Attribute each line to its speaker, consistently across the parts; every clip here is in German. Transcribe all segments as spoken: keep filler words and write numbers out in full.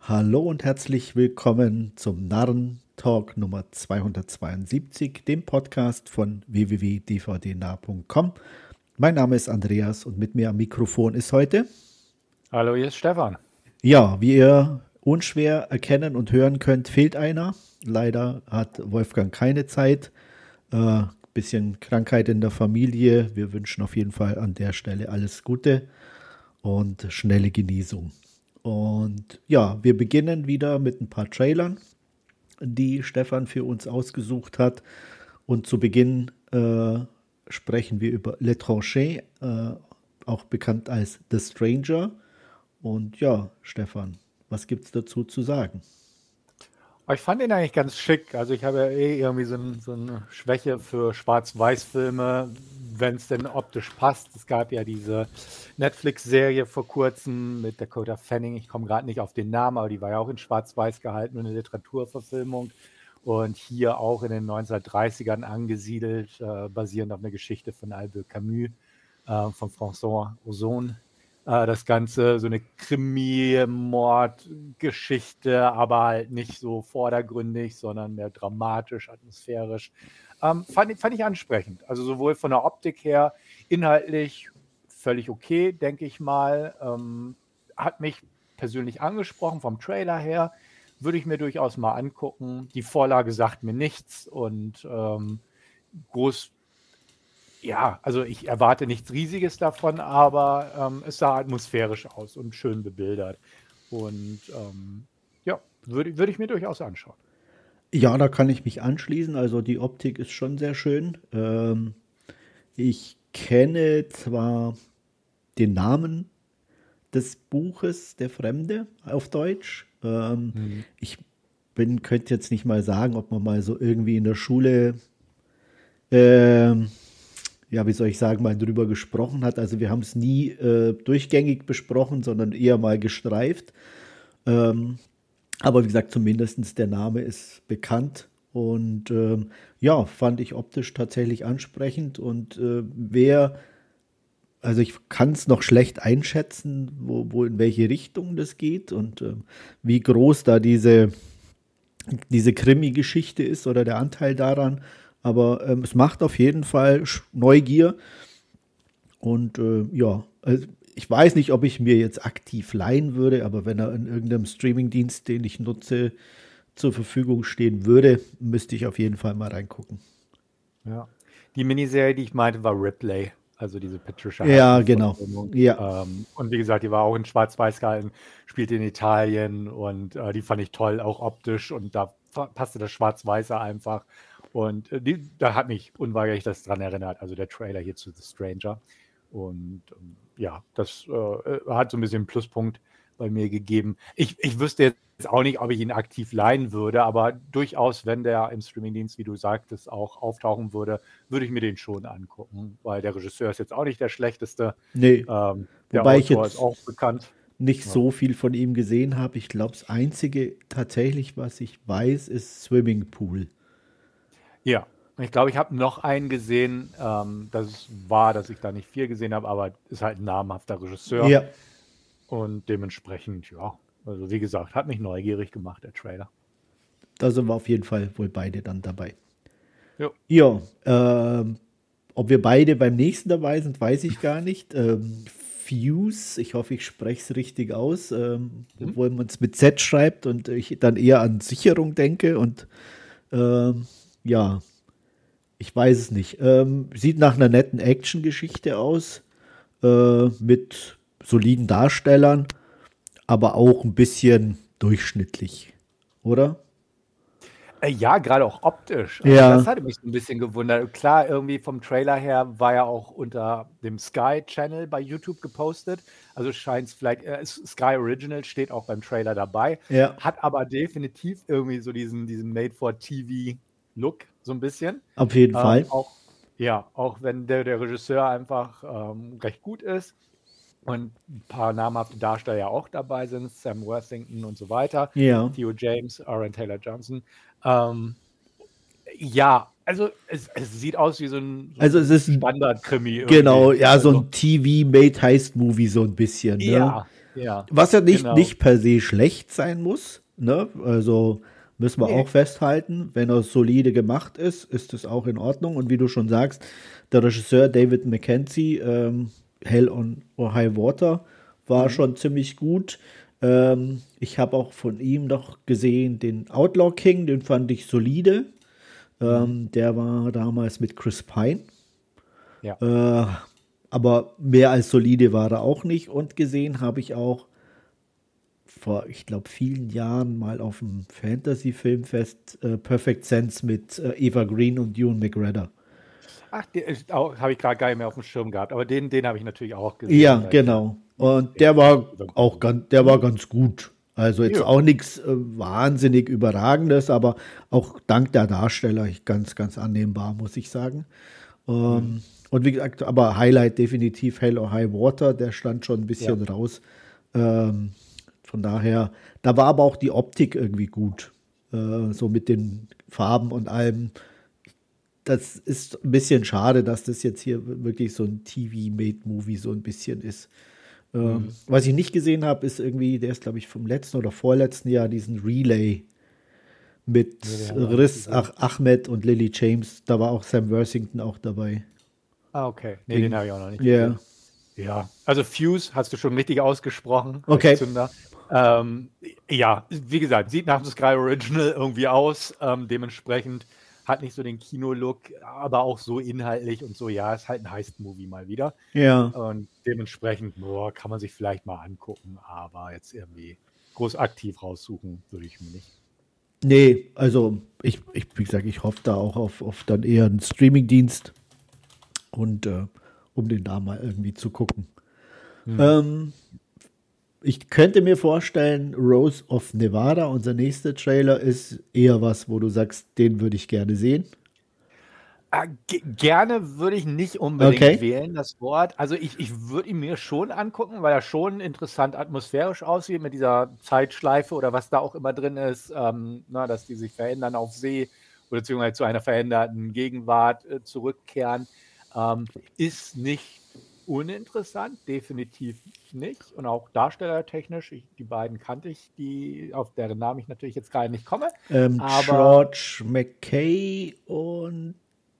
Speaker 1: Hallo und herzlich willkommen zum Narrentalk Nummer zweihundertzweiundsiebzig, dem Podcast von w w w punkt d v d nah punkt com. Mein Name ist Andreas und mit mir am Mikrofon ist heute,
Speaker 2: Hallo, hier ist Stefan.
Speaker 1: ja, wie ihr unschwer erkennen und hören könnt, fehlt einer. Leider hat Wolfgang keine Zeit. Äh, bisschen Krankheit in der Familie. Wir wünschen auf jeden Fall an der Stelle alles Gute und schnelle Genesung. Und ja, wir beginnen wieder mit ein paar Trailern, die Stefan für uns ausgesucht hat. Und zu Beginn äh, sprechen wir über L'Étranger, äh, auch bekannt als The Stranger. Und ja, Stefan, was gibt's dazu zu sagen?
Speaker 2: Ich fand ihn eigentlich ganz schick. Also ich habe ja eh irgendwie so, ein, so eine Schwäche für Schwarz-Weiß-Filme, wenn es denn optisch passt. Es gab ja diese Netflix-Serie vor kurzem mit Dakota Fanning. Ich komme gerade nicht auf den Namen, aber die war ja auch in Schwarz-Weiß gehalten, eine Literaturverfilmung. Und hier auch in den neunzehnhundertdreißigern angesiedelt, äh, basierend auf einer Geschichte von Albert Camus, äh, von François Ozon. Das Ganze, so eine Krimi-Mord-Geschichte, aber halt nicht so vordergründig, sondern mehr dramatisch, atmosphärisch. Ähm, fand, ich- fand ich ansprechend. Also sowohl von der Optik her, inhaltlich völlig okay, denke ich mal. Ähm, hat mich persönlich angesprochen vom Trailer her. Würde ich mir durchaus mal angucken. Die Vorlage sagt mir nichts und ähm, groß. Ja, also ich erwarte nichts Riesiges davon, aber ähm, es sah atmosphärisch aus und schön bebildert. Und ähm, ja, würde würd ich mir durchaus anschauen.
Speaker 1: Ja, da kann ich mich anschließen. Also die Optik ist schon sehr schön. Ähm, ich kenne zwar den Namen des Buches Der Fremde auf Deutsch. Ähm,
Speaker 2: Mhm.
Speaker 1: ich bin, könnte jetzt nicht mal sagen, ob man mal so irgendwie in der Schule, ähm, ja, wie soll ich sagen, mal drüber gesprochen hat. Also wir haben es nie äh, durchgängig besprochen, sondern eher mal gestreift. Ähm, aber wie gesagt, zumindest der Name ist bekannt. Und ähm, ja, fand ich optisch tatsächlich ansprechend. Und äh, wer, also ich kann es noch schlecht einschätzen, wo, wo in welche Richtung das geht und ähm, wie groß da diese, diese Krimi-Geschichte ist oder der Anteil daran. Aber ähm, es macht auf jeden Fall Sch- Neugier. Und äh, ja, also ich weiß nicht, ob ich mir jetzt aktiv leihen würde, aber wenn er in irgendeinem Streamingdienst, den ich nutze, zur Verfügung stehen würde, müsste ich auf jeden Fall mal reingucken.
Speaker 2: Ja. Die Miniserie, die ich meinte, war Ripley, also diese Patricia
Speaker 1: Ja, genau.
Speaker 2: Highsmith-Verfilmung.
Speaker 1: Ja,
Speaker 2: Ähm, und wie gesagt, die war auch in Schwarz-Weiß gehalten, spielt in Italien und äh, die fand ich toll, auch optisch. Und da fa- passte das Schwarz-Weiße einfach. Und äh, die, da hat mich unweigerlich das dran erinnert, also der Trailer hier zu The Stranger. Und ähm, ja, das äh, hat so ein bisschen einen Pluspunkt bei mir gegeben. Ich, ich wüsste jetzt auch nicht, ob ich ihn aktiv leihen würde, aber durchaus, wenn der im Streamingdienst, wie du sagtest, auch auftauchen würde, würde ich mir den schon angucken, weil der Regisseur ist jetzt auch nicht der schlechteste.
Speaker 1: nee.
Speaker 2: Ähm, der
Speaker 1: Wobei ich
Speaker 2: Autor ist
Speaker 1: jetzt
Speaker 2: auch bekannt.
Speaker 1: nicht
Speaker 2: Ja.
Speaker 1: so viel von ihm gesehen habe. Ich glaube, das Einzige tatsächlich, was ich weiß, ist Swimming Pool.
Speaker 2: Ja, ich glaube, ich habe noch einen gesehen. Ähm, das war, dass ich da nicht viel gesehen habe, aber ist halt ein namhafter Regisseur
Speaker 1: Ja,
Speaker 2: und dementsprechend, ja, also wie gesagt, hat mich neugierig gemacht, der Trailer.
Speaker 1: da sind wir auf jeden Fall wohl beide dann dabei.
Speaker 2: Jo.
Speaker 1: Ja, ähm, ob wir beide beim nächsten dabei sind, weiß ich gar nicht. Ähm, Fuse, ich hoffe, ich spreche es richtig aus, ähm,
Speaker 2: Mhm.
Speaker 1: obwohl man es mit Z schreibt und ich dann eher an Sicherung denke. Und ähm, ja, ich weiß es nicht. Ähm, sieht nach einer netten Action-Geschichte aus, äh, mit soliden Darstellern, aber auch ein bisschen durchschnittlich, oder?
Speaker 2: Äh, ja, gerade auch optisch. Also das
Speaker 1: Ja,
Speaker 2: hatte mich so ein bisschen gewundert. Klar, irgendwie vom Trailer her war ja auch unter dem Sky Channel bei YouTube gepostet. Also scheint es vielleicht, äh, S Sky Original steht auch beim Trailer dabei,
Speaker 1: ja,
Speaker 2: hat aber definitiv irgendwie so diesen diesen Made-for-T V-Look so ein bisschen.
Speaker 1: auf jeden
Speaker 2: Ähm,
Speaker 1: Fall.
Speaker 2: auch ja, auch wenn der der Regisseur einfach, ähm, recht gut ist und ein paar namhafte Darsteller ja auch dabei sind, Sam Worthington und so weiter,
Speaker 1: Ja.
Speaker 2: Theo James, Aaron Taylor Johnson. Ähm, ja, also es, es sieht aus wie so ein, so
Speaker 1: Also es
Speaker 2: ein
Speaker 1: ist ein,
Speaker 2: Standard-Krimi
Speaker 1: genau,
Speaker 2: irgendwie.
Speaker 1: ja, so
Speaker 2: Also,
Speaker 1: ein T V-Made Heist-Movie so ein bisschen, ne?
Speaker 2: ja, Ja,
Speaker 1: Was ja nicht,
Speaker 2: genau.
Speaker 1: nicht per se schlecht sein muss, ne? Also müssen wir
Speaker 2: Nee.
Speaker 1: auch festhalten, wenn er solide gemacht ist, ist es auch in Ordnung. Und wie du schon sagst, der Regisseur David Mackenzie, ähm, Hell on or High Water, war
Speaker 2: Mhm.
Speaker 1: schon ziemlich gut. Ähm, ich habe auch von ihm noch gesehen den Outlaw King, den fand ich solide. Ähm, der war damals mit Chris Pine.
Speaker 2: Ja.
Speaker 1: Äh, aber mehr als solide war er auch nicht. Und gesehen habe ich auch vor, ich glaube, vielen Jahren mal auf dem Fantasy-Filmfest äh, Perfect Sense mit äh, Eva Green und Ewan McGregor.
Speaker 2: Ach, den ist auch- habe ich gerade gar nicht mehr auf dem Schirm gehabt, aber den, den habe ich natürlich auch gesehen.
Speaker 1: Ja,
Speaker 2: weil ich
Speaker 1: genau.
Speaker 2: ja,
Speaker 1: Und
Speaker 2: den
Speaker 1: der war
Speaker 2: über-
Speaker 1: auch ganz, der war ganz gut. Also jetzt
Speaker 2: Ja.
Speaker 1: auch nichts äh, wahnsinnig Überragendes, aber auch dank der Darsteller ganz, ganz annehmbar, muss ich sagen. Ähm, Und wie gesagt, aber Highlight definitiv Hell or High Water, der stand schon ein bisschen raus. Ähm, von daher, da war aber auch die Optik irgendwie gut. Äh, so mit den Farben und allem. Das ist ein bisschen schade, dass das jetzt hier wirklich so ein T V-Made-Movie so ein bisschen ist. Ähm, Was ich nicht gesehen habe, ist irgendwie, der ist glaube ich vom letzten oder vorletzten Jahr, diesen Relay mit
Speaker 2: Nee, den hab ich auch nicht
Speaker 1: Riz
Speaker 2: gesehen.
Speaker 1: Ach Ahmed und Lily James. Da war auch Sam Worthington auch dabei.
Speaker 2: Ah, okay. Nee,
Speaker 1: Wegen-
Speaker 2: den habe ich auch noch nicht
Speaker 1: Ja.
Speaker 2: gesehen. Ja, also Fuse hast du schon richtig ausgesprochen. als
Speaker 1: Okay.
Speaker 2: Zünder. Ähm, ja, wie gesagt, sieht nach dem Sky Original irgendwie aus. Ähm, dementsprechend hat nicht so den Kino-Look, aber auch so inhaltlich und so. Ja, ist halt ein Heist-Movie mal wieder.
Speaker 1: Ja.
Speaker 2: Und dementsprechend, boah, kann man sich vielleicht mal angucken, aber jetzt irgendwie groß aktiv raussuchen würde ich mir nicht.
Speaker 1: Nee, also ich, ich wie gesagt, ich hoffe da auch auf, auf dann eher einen Streamingdienst und äh, um den da mal irgendwie zu gucken. Ähm, ich könnte mir vorstellen, Rose of Nevada, unser nächster Trailer, ist eher was, wo du sagst, den würde ich gerne sehen.
Speaker 2: Äh, ge- gerne würde ich nicht unbedingt
Speaker 1: Okay.
Speaker 2: wählen, das Wort. Also ich, ich würde ihn mir schon angucken, weil er schon interessant atmosphärisch aussieht mit dieser Zeitschleife oder was da auch immer drin ist, ähm, na, dass die sich verändern auf See oder beziehungsweise zu einer veränderten Gegenwart äh, zurückkehren. Ähm, ist nicht uninteressant, definitiv nicht. Und auch darstellertechnisch, ich, die beiden kannte ich, die, auf deren Namen ich natürlich jetzt gerade nicht komme.
Speaker 1: Ähm,
Speaker 2: Aber
Speaker 1: George McKay und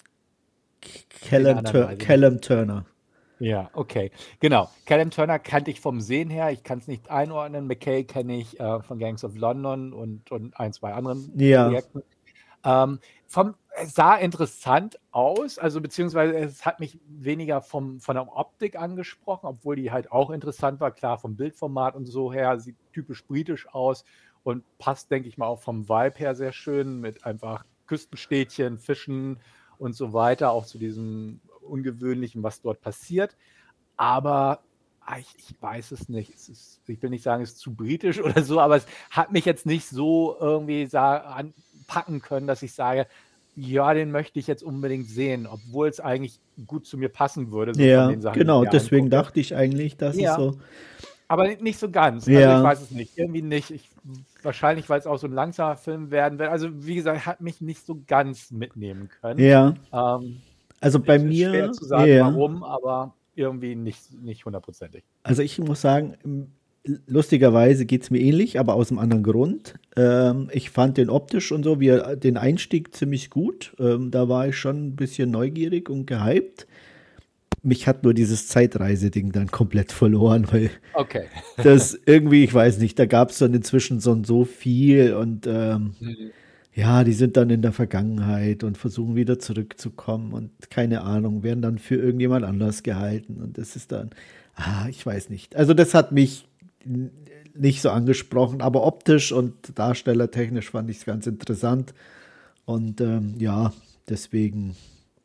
Speaker 2: den
Speaker 1: Callum,
Speaker 2: anderen
Speaker 1: Tur
Speaker 2: weiß ich nicht.
Speaker 1: Callum Turner.
Speaker 2: Ja, okay. Genau. Callum Turner kannte ich vom Sehen her. Ich kann es nicht einordnen. McKay kenne ich äh, von Gangs of London und, und ein, zwei anderen
Speaker 1: Ja.
Speaker 2: Projekten. Ähm, vom, es sah interessant aus, also beziehungsweise es hat mich weniger vom, von der Optik angesprochen, obwohl die halt auch interessant war. Klar, vom Bildformat und so her, sieht typisch britisch aus und passt, denke ich mal, auch vom Vibe her sehr schön mit einfach Küstenstädtchen, Fischen und so weiter, auch zu diesem Ungewöhnlichen, was dort passiert. Aber ah, ich, ich weiß es nicht. Es ist, ich will nicht sagen, es ist zu britisch oder so, aber es hat mich jetzt nicht so irgendwie sa- anpacken können, dass ich sage, ja, den möchte ich jetzt unbedingt sehen, obwohl es eigentlich gut zu mir passen würde, so von
Speaker 1: Ja,
Speaker 2: den Sachen, die
Speaker 1: genau,
Speaker 2: ich mir
Speaker 1: deswegen
Speaker 2: angucke.
Speaker 1: dachte ich eigentlich, dass es
Speaker 2: Ja.
Speaker 1: so.
Speaker 2: Aber nicht so ganz. Also
Speaker 1: Ja.
Speaker 2: ich weiß es nicht. Irgendwie nicht. Ich, wahrscheinlich, weil es auch so ein langsamer Film werden wird. Also wie gesagt, hat mich nicht so ganz mitnehmen können.
Speaker 1: Ja,
Speaker 2: Ähm,
Speaker 1: also bei
Speaker 2: ist
Speaker 1: mir.
Speaker 2: schwer zu sagen,
Speaker 1: ja.
Speaker 2: warum, aber irgendwie nicht, nicht hundertprozentig.
Speaker 1: Also ich muss sagen, m- lustigerweise geht es mir ähnlich, aber aus einem anderen Grund. Ähm, ich fand den optisch und so, wie er, den Einstieg ziemlich gut. Ähm, da war ich schon ein bisschen neugierig und gehypt. Mich hat nur dieses Zeitreiseding dann komplett verloren, weil
Speaker 2: Okay.
Speaker 1: das irgendwie, ich weiß nicht, da gab es dann inzwischen so, so viel und ähm, ja, die sind dann in der Vergangenheit und versuchen wieder zurückzukommen und keine Ahnung, werden dann für irgendjemand anders gehalten und das ist dann, ah, ich weiß nicht. Also das hat mich n- nicht so angesprochen, aber optisch und darstellertechnisch fand ich es ganz interessant und ähm, ja, deswegen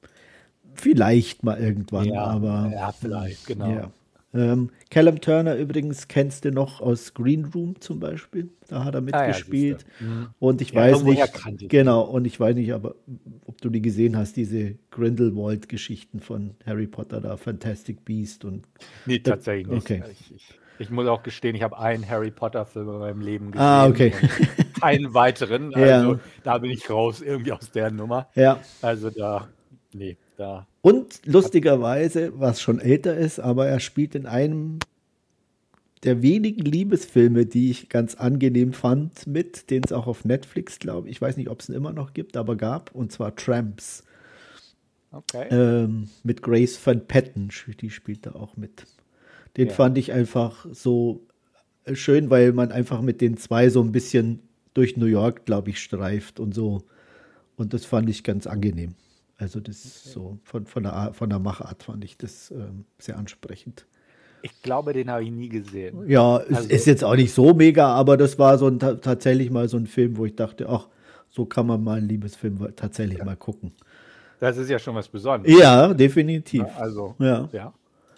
Speaker 1: vielleicht mal irgendwann,
Speaker 2: Ja,
Speaker 1: aber
Speaker 2: ja, vielleicht, genau.
Speaker 1: ja. Ähm, Callum Turner übrigens kennst du noch aus Green Room zum Beispiel. Da hat er
Speaker 2: Ah ja,
Speaker 1: mitgespielt.
Speaker 2: siehste. Mhm.
Speaker 1: Und ich
Speaker 2: Ja,
Speaker 1: weiß
Speaker 2: irgendwoher
Speaker 1: nicht,
Speaker 2: kannte ich
Speaker 1: genau, und ich weiß nicht, aber ob du die gesehen hast, diese Grindelwald-Geschichten von Harry Potter da, Fantastic Beast und
Speaker 2: Nee, tatsächlich nicht.
Speaker 1: okay.
Speaker 2: Ich, ich, ich muss auch gestehen, ich habe einen Harry Potter-Film in meinem Leben gesehen
Speaker 1: Ah, okay.
Speaker 2: und keinen weiteren.
Speaker 1: Ja.
Speaker 2: Also da bin ich raus irgendwie aus der Nummer.
Speaker 1: Ja.
Speaker 2: Also da, nee, da.
Speaker 1: Und lustigerweise, was schon älter ist, aber er spielt in einem der wenigen Liebesfilme, die ich ganz angenehm fand, mit, den es auch auf Netflix, glaube ich, ich weiß nicht, ob es ihn immer noch gibt, aber gab, und zwar Tramps.
Speaker 2: Okay.
Speaker 1: Ähm, mit Grace Van Patten, die spielt da auch mit. Den
Speaker 2: Ja.
Speaker 1: fand ich einfach so schön, weil man einfach mit den zwei so ein bisschen durch New York, glaube ich, streift und so. Und das fand ich ganz angenehm. Also das
Speaker 2: Okay.
Speaker 1: so von, von, der, Art- von der Machart fand ich das ähm, sehr ansprechend.
Speaker 2: Ich glaube, den habe ich nie gesehen.
Speaker 1: Ja, es
Speaker 2: Also,
Speaker 1: ist jetzt auch nicht so mega, aber das war so ein, ta- tatsächlich mal so ein Film, wo ich dachte, ach, so kann man mal einen Liebesfilm wa- tatsächlich mal gucken.
Speaker 2: das ist ja schon was Besonderes.
Speaker 1: Ja,
Speaker 2: Ne?
Speaker 1: definitiv.
Speaker 2: Also,
Speaker 1: Ja,
Speaker 2: ja.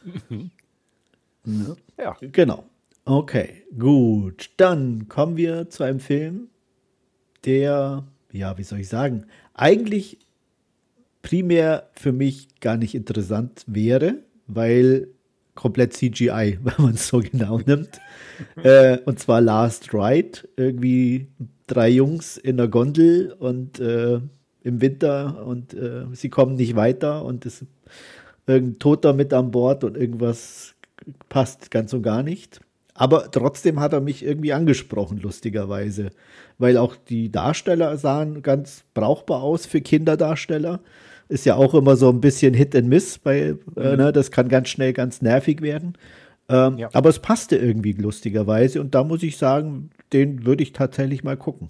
Speaker 1: ja,
Speaker 2: Ja.
Speaker 1: genau. Okay, gut. Dann kommen wir zu einem Film, der, ja, wie soll ich sagen, eigentlich primär für mich gar nicht interessant wäre, weil komplett C G I, wenn man es so genau nimmt. Äh, und zwar Last Ride. Irgendwie drei Jungs in der Gondel und äh, im Winter und äh, sie kommen nicht weiter und es ist irgendein Toter mit an Bord und irgendwas passt ganz und gar nicht. Aber trotzdem hat er mich irgendwie angesprochen, lustigerweise. Weil auch die Darsteller sahen ganz brauchbar aus für Kinderdarsteller. Ist ja auch immer so ein bisschen Hit and Miss bei, äh,
Speaker 2: Mhm.
Speaker 1: ne? Das kann ganz schnell ganz nervig werden. Ähm,
Speaker 2: Ja.
Speaker 1: aber es passte irgendwie lustigerweise und da muss ich sagen, den würde ich tatsächlich mal gucken.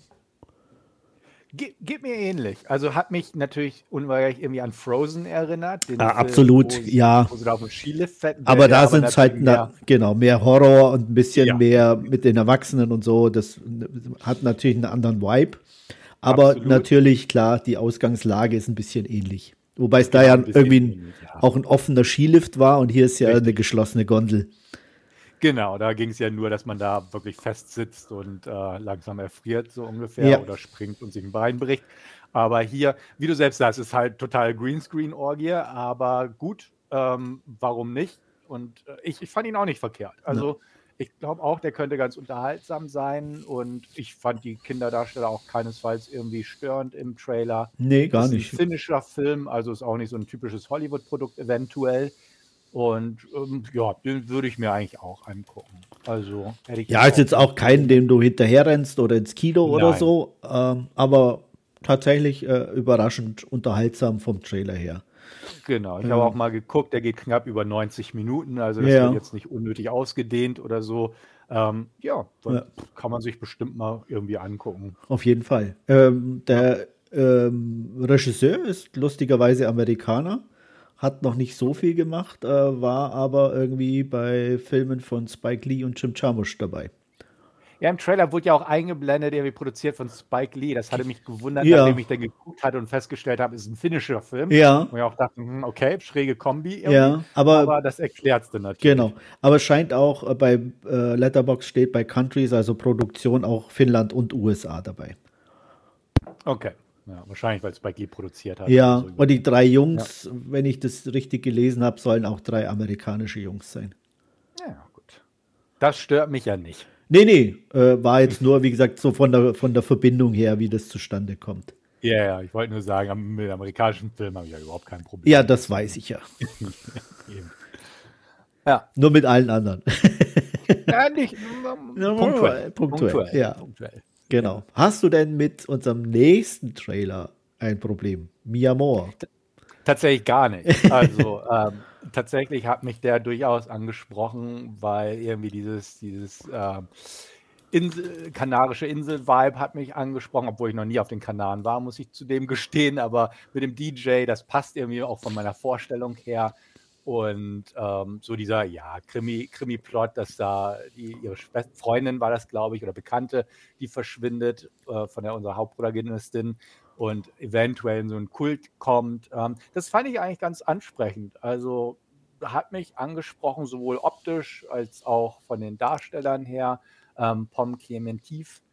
Speaker 2: Ge geht mir ähnlich. Also hat mich natürlich unweigerlich irgendwie an Frozen erinnert, den
Speaker 1: Ja,
Speaker 2: Film, wo
Speaker 1: absolut,
Speaker 2: sie,
Speaker 1: ja.
Speaker 2: wo sie da auf dem Skilift fetten, der,
Speaker 1: Aber
Speaker 2: der
Speaker 1: da
Speaker 2: aber
Speaker 1: sind es
Speaker 2: natürlich
Speaker 1: halt, na,
Speaker 2: mehr,
Speaker 1: genau, mehr Horror und ein bisschen
Speaker 2: ja,
Speaker 1: mehr mit den Erwachsenen und so. Das hat natürlich einen anderen Vibe. Aber
Speaker 2: absolut.
Speaker 1: natürlich, klar, die Ausgangslage ist ein bisschen ähnlich. Wobei es da
Speaker 2: Genau,
Speaker 1: ja
Speaker 2: ein bisschen
Speaker 1: irgendwie ein,
Speaker 2: ähnlich, ja.
Speaker 1: auch ein offener Skilift war und hier ist ja eine
Speaker 2: Richtig.
Speaker 1: geschlossene Gondel.
Speaker 2: Genau, da ging es ja nur, dass man da wirklich fest sitzt und äh, langsam erfriert, so ungefähr,
Speaker 1: Ja,
Speaker 2: oder springt und sich ein Bein bricht. Aber hier, wie du selbst sagst, ist halt total Greenscreen-Orgie, aber gut, ähm, warum nicht? Und äh, ich, ich fand ihn auch nicht verkehrt.
Speaker 1: ne.
Speaker 2: Also ich glaube auch, der könnte ganz unterhaltsam sein und ich fand die Kinderdarsteller auch keinesfalls irgendwie störend im Trailer.
Speaker 1: Nee, gar
Speaker 2: Ist ein
Speaker 1: nicht.
Speaker 2: finnischer Film, also ist auch nicht so ein typisches Hollywood-Produkt eventuell. Und ähm, ja, den würde ich mir eigentlich auch angucken. Also hätte ich
Speaker 1: Ja,
Speaker 2: jetzt
Speaker 1: ist
Speaker 2: auch
Speaker 1: jetzt
Speaker 2: keine
Speaker 1: auch kein,
Speaker 2: Probleme.
Speaker 1: dem du hinterher rennst oder ins Kino oder
Speaker 2: Nein,
Speaker 1: so. Ähm, aber tatsächlich äh, überraschend unterhaltsam vom Trailer her.
Speaker 2: genau. Ich habe auch
Speaker 1: Ähm,
Speaker 2: mal geguckt, der geht knapp über neunzig Minuten, also das wird
Speaker 1: ja,
Speaker 2: jetzt nicht unnötig ausgedehnt oder so. Ähm, ja,
Speaker 1: ja.
Speaker 2: kann man sich bestimmt mal irgendwie angucken.
Speaker 1: Auf jeden Fall. Ähm,
Speaker 2: Ja.
Speaker 1: der ähm, Regisseur ist lustigerweise Amerikaner, hat noch nicht so viel gemacht, äh, war aber irgendwie bei Filmen von Spike Lee und Jim Jarmusch dabei.
Speaker 2: Ja, im Trailer wurde ja auch eingeblendet, irgendwie produziert von Spike Lee. Das hatte mich gewundert, nachdem
Speaker 1: Ja,
Speaker 2: ich dann geguckt hatte und festgestellt habe, es ist ein finnischer Film.
Speaker 1: ja,
Speaker 2: Und ich auch dachte, hm, okay, schräge Kombi irgendwie.
Speaker 1: ja, aber
Speaker 2: Aber das erklärt es dann natürlich.
Speaker 1: genau. Aber es scheint auch äh, bei äh, Letterboxd steht bei Countries, also Produktion, auch Finnland und U S A dabei.
Speaker 2: Okay. Ja, wahrscheinlich, weil Spike Lee produziert hat oder so.
Speaker 1: Ja, und die drei
Speaker 2: Ja,
Speaker 1: Jungs, wenn ich das richtig gelesen habe, sollen auch drei amerikanische Jungs sein.
Speaker 2: ja, gut. Das stört mich ja nicht.
Speaker 1: Nee, nee, äh, war jetzt nur, wie gesagt, so von der, von der Verbindung her, wie das zustande kommt.
Speaker 2: Ja, ja, ich wollte nur sagen, am- mit amerikanischen Filmen habe ich ja überhaupt kein Problem.
Speaker 1: Ja, das weiß ich ja.
Speaker 2: Eben. Ja,
Speaker 1: Nur mit allen anderen.
Speaker 2: ja nicht ähm, punktuell.
Speaker 1: Punktuell,
Speaker 2: Punktuell.
Speaker 1: ja,
Speaker 2: Punktuell.
Speaker 1: genau. Hast du denn mit unserem nächsten Trailer ein Problem? Mia Moore.
Speaker 2: Tatsächlich gar nicht. Also ähm, tatsächlich hat mich der durchaus angesprochen, weil irgendwie dieses, dieses ähm, Insel, kanarische Insel-Vibe hat mich angesprochen, obwohl ich noch nie auf den Kanaren war, muss ich zudem gestehen, aber mit dem D J, das passt irgendwie auch von meiner Vorstellung her. Und ähm, so dieser, ja, Krimi, Krimi-Plot, dass da die, ihre Schwester, Freundin war das, glaube ich, oder Bekannte, die verschwindet äh, von der unserer Hauptprotagonistin und eventuell in so einen Kult kommt. Ähm, das fand ich eigentlich ganz ansprechend. Also hat mich angesprochen, sowohl optisch als auch von den Darstellern her. Ähm, Pom Clementif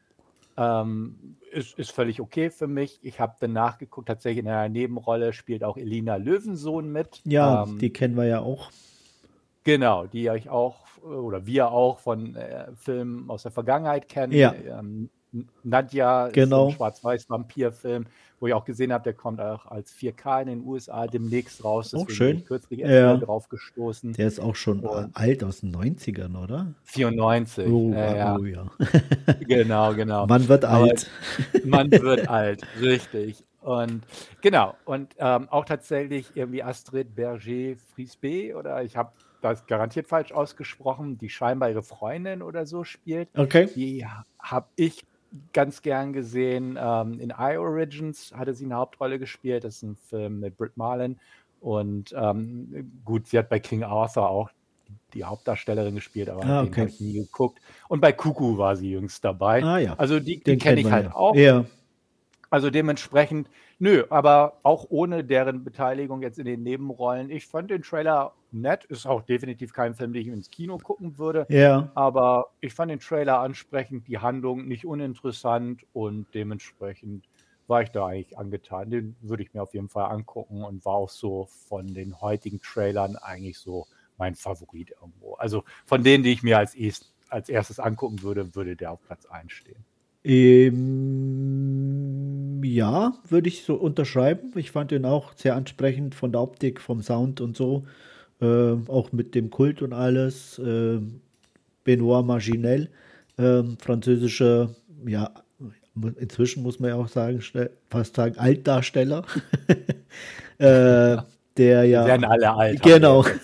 Speaker 2: ähm, ist, ist völlig okay für mich. Ich habe dann nachgeguckt, tatsächlich in einer Nebenrolle spielt auch Elina Löwensohn mit.
Speaker 1: Ja,
Speaker 2: Ähm,
Speaker 1: die kennen wir ja auch.
Speaker 2: genau, die ich auch oder wir auch von äh, Filmen aus der Vergangenheit kennen.
Speaker 1: Ja,
Speaker 2: Ähm, N Nadja ist so 'n
Speaker 1: Genau.
Speaker 2: Schwarz-Weiß-Vampirfilm, wo ich auch gesehen habe, der kommt auch als vier K in den U S A demnächst raus.
Speaker 1: Auch
Speaker 2: Deswegen bin ich
Speaker 1: schön.
Speaker 2: kürzlich erst wieder
Speaker 1: Ja.
Speaker 2: drauf gestoßen.
Speaker 1: Der ist auch schon a
Speaker 2: Und
Speaker 1: alt aus 'n Neunzigern, oder?
Speaker 2: vierundneunzig,
Speaker 1: Oh,
Speaker 2: ja,
Speaker 1: ah,
Speaker 2: ja.
Speaker 1: oh ja.
Speaker 2: Genau, genau.
Speaker 1: Man wird
Speaker 2: Aber
Speaker 1: alt.
Speaker 2: man wird alt, richtig. Und genau, und, ähm, auch tatsächlich irgendwie Astrid Berger-Frisbey oder ich habe das garantiert falsch ausgesprochen, die scheinbar ihre Freundin oder so spielt.
Speaker 1: Okay.
Speaker 2: Die ha habe ich ganz gern gesehen. Ähm, in I, Origins hatte sie 'ne Hauptrolle gespielt. Das ist 'n Film mit Brit Marlin. Und, ähm, gut, sie hat bei King Arthur auch die Hauptdarstellerin gespielt, aber
Speaker 1: Ah,
Speaker 2: den habe
Speaker 1: okay.
Speaker 2: ich nie geguckt. Und bei Kuku war sie jüngst dabei.
Speaker 1: Ah ja,
Speaker 2: Also, die die
Speaker 1: den
Speaker 2: kenne
Speaker 1: kennt
Speaker 2: ich
Speaker 1: man
Speaker 2: halt
Speaker 1: ja.
Speaker 2: auch.
Speaker 1: Ja.
Speaker 2: Also, dementsprechend nö, aber auch ohne deren Beteiligung jetzt in den Nebenrollen. Ich fand den Trailer nett. Ist auch definitiv kein Film, den ich ins Kino gucken würde,
Speaker 1: Ja.
Speaker 2: aber ich fand den Trailer ansprechend, die Handlung nicht uninteressant und dementsprechend war ich da eigentlich angetan. Den würde ich mir auf jeden Fall angucken und war auch so von den heutigen Trailern eigentlich so mein Favorit irgendwo. Also, von denen, die ich mir als ehst als Erstes angucken würde, würde der auf Platz eins stehen.
Speaker 1: Ähm, ja, würde ich so unterschreiben. Ich fand den auch sehr ansprechend von der Optik, vom Sound und so, ähm, auch mit dem Kult und alles. Ähm, Benoît Magimel, ähm, französischer, ja, mu inzwischen muss man ja auch sagen, schnell fast sagen, Altdarsteller. Äh,
Speaker 2: Ja.
Speaker 1: der
Speaker 2: Wir
Speaker 1: ja
Speaker 2: werden alle alt, haben wir
Speaker 1: genau.
Speaker 2: jetzt.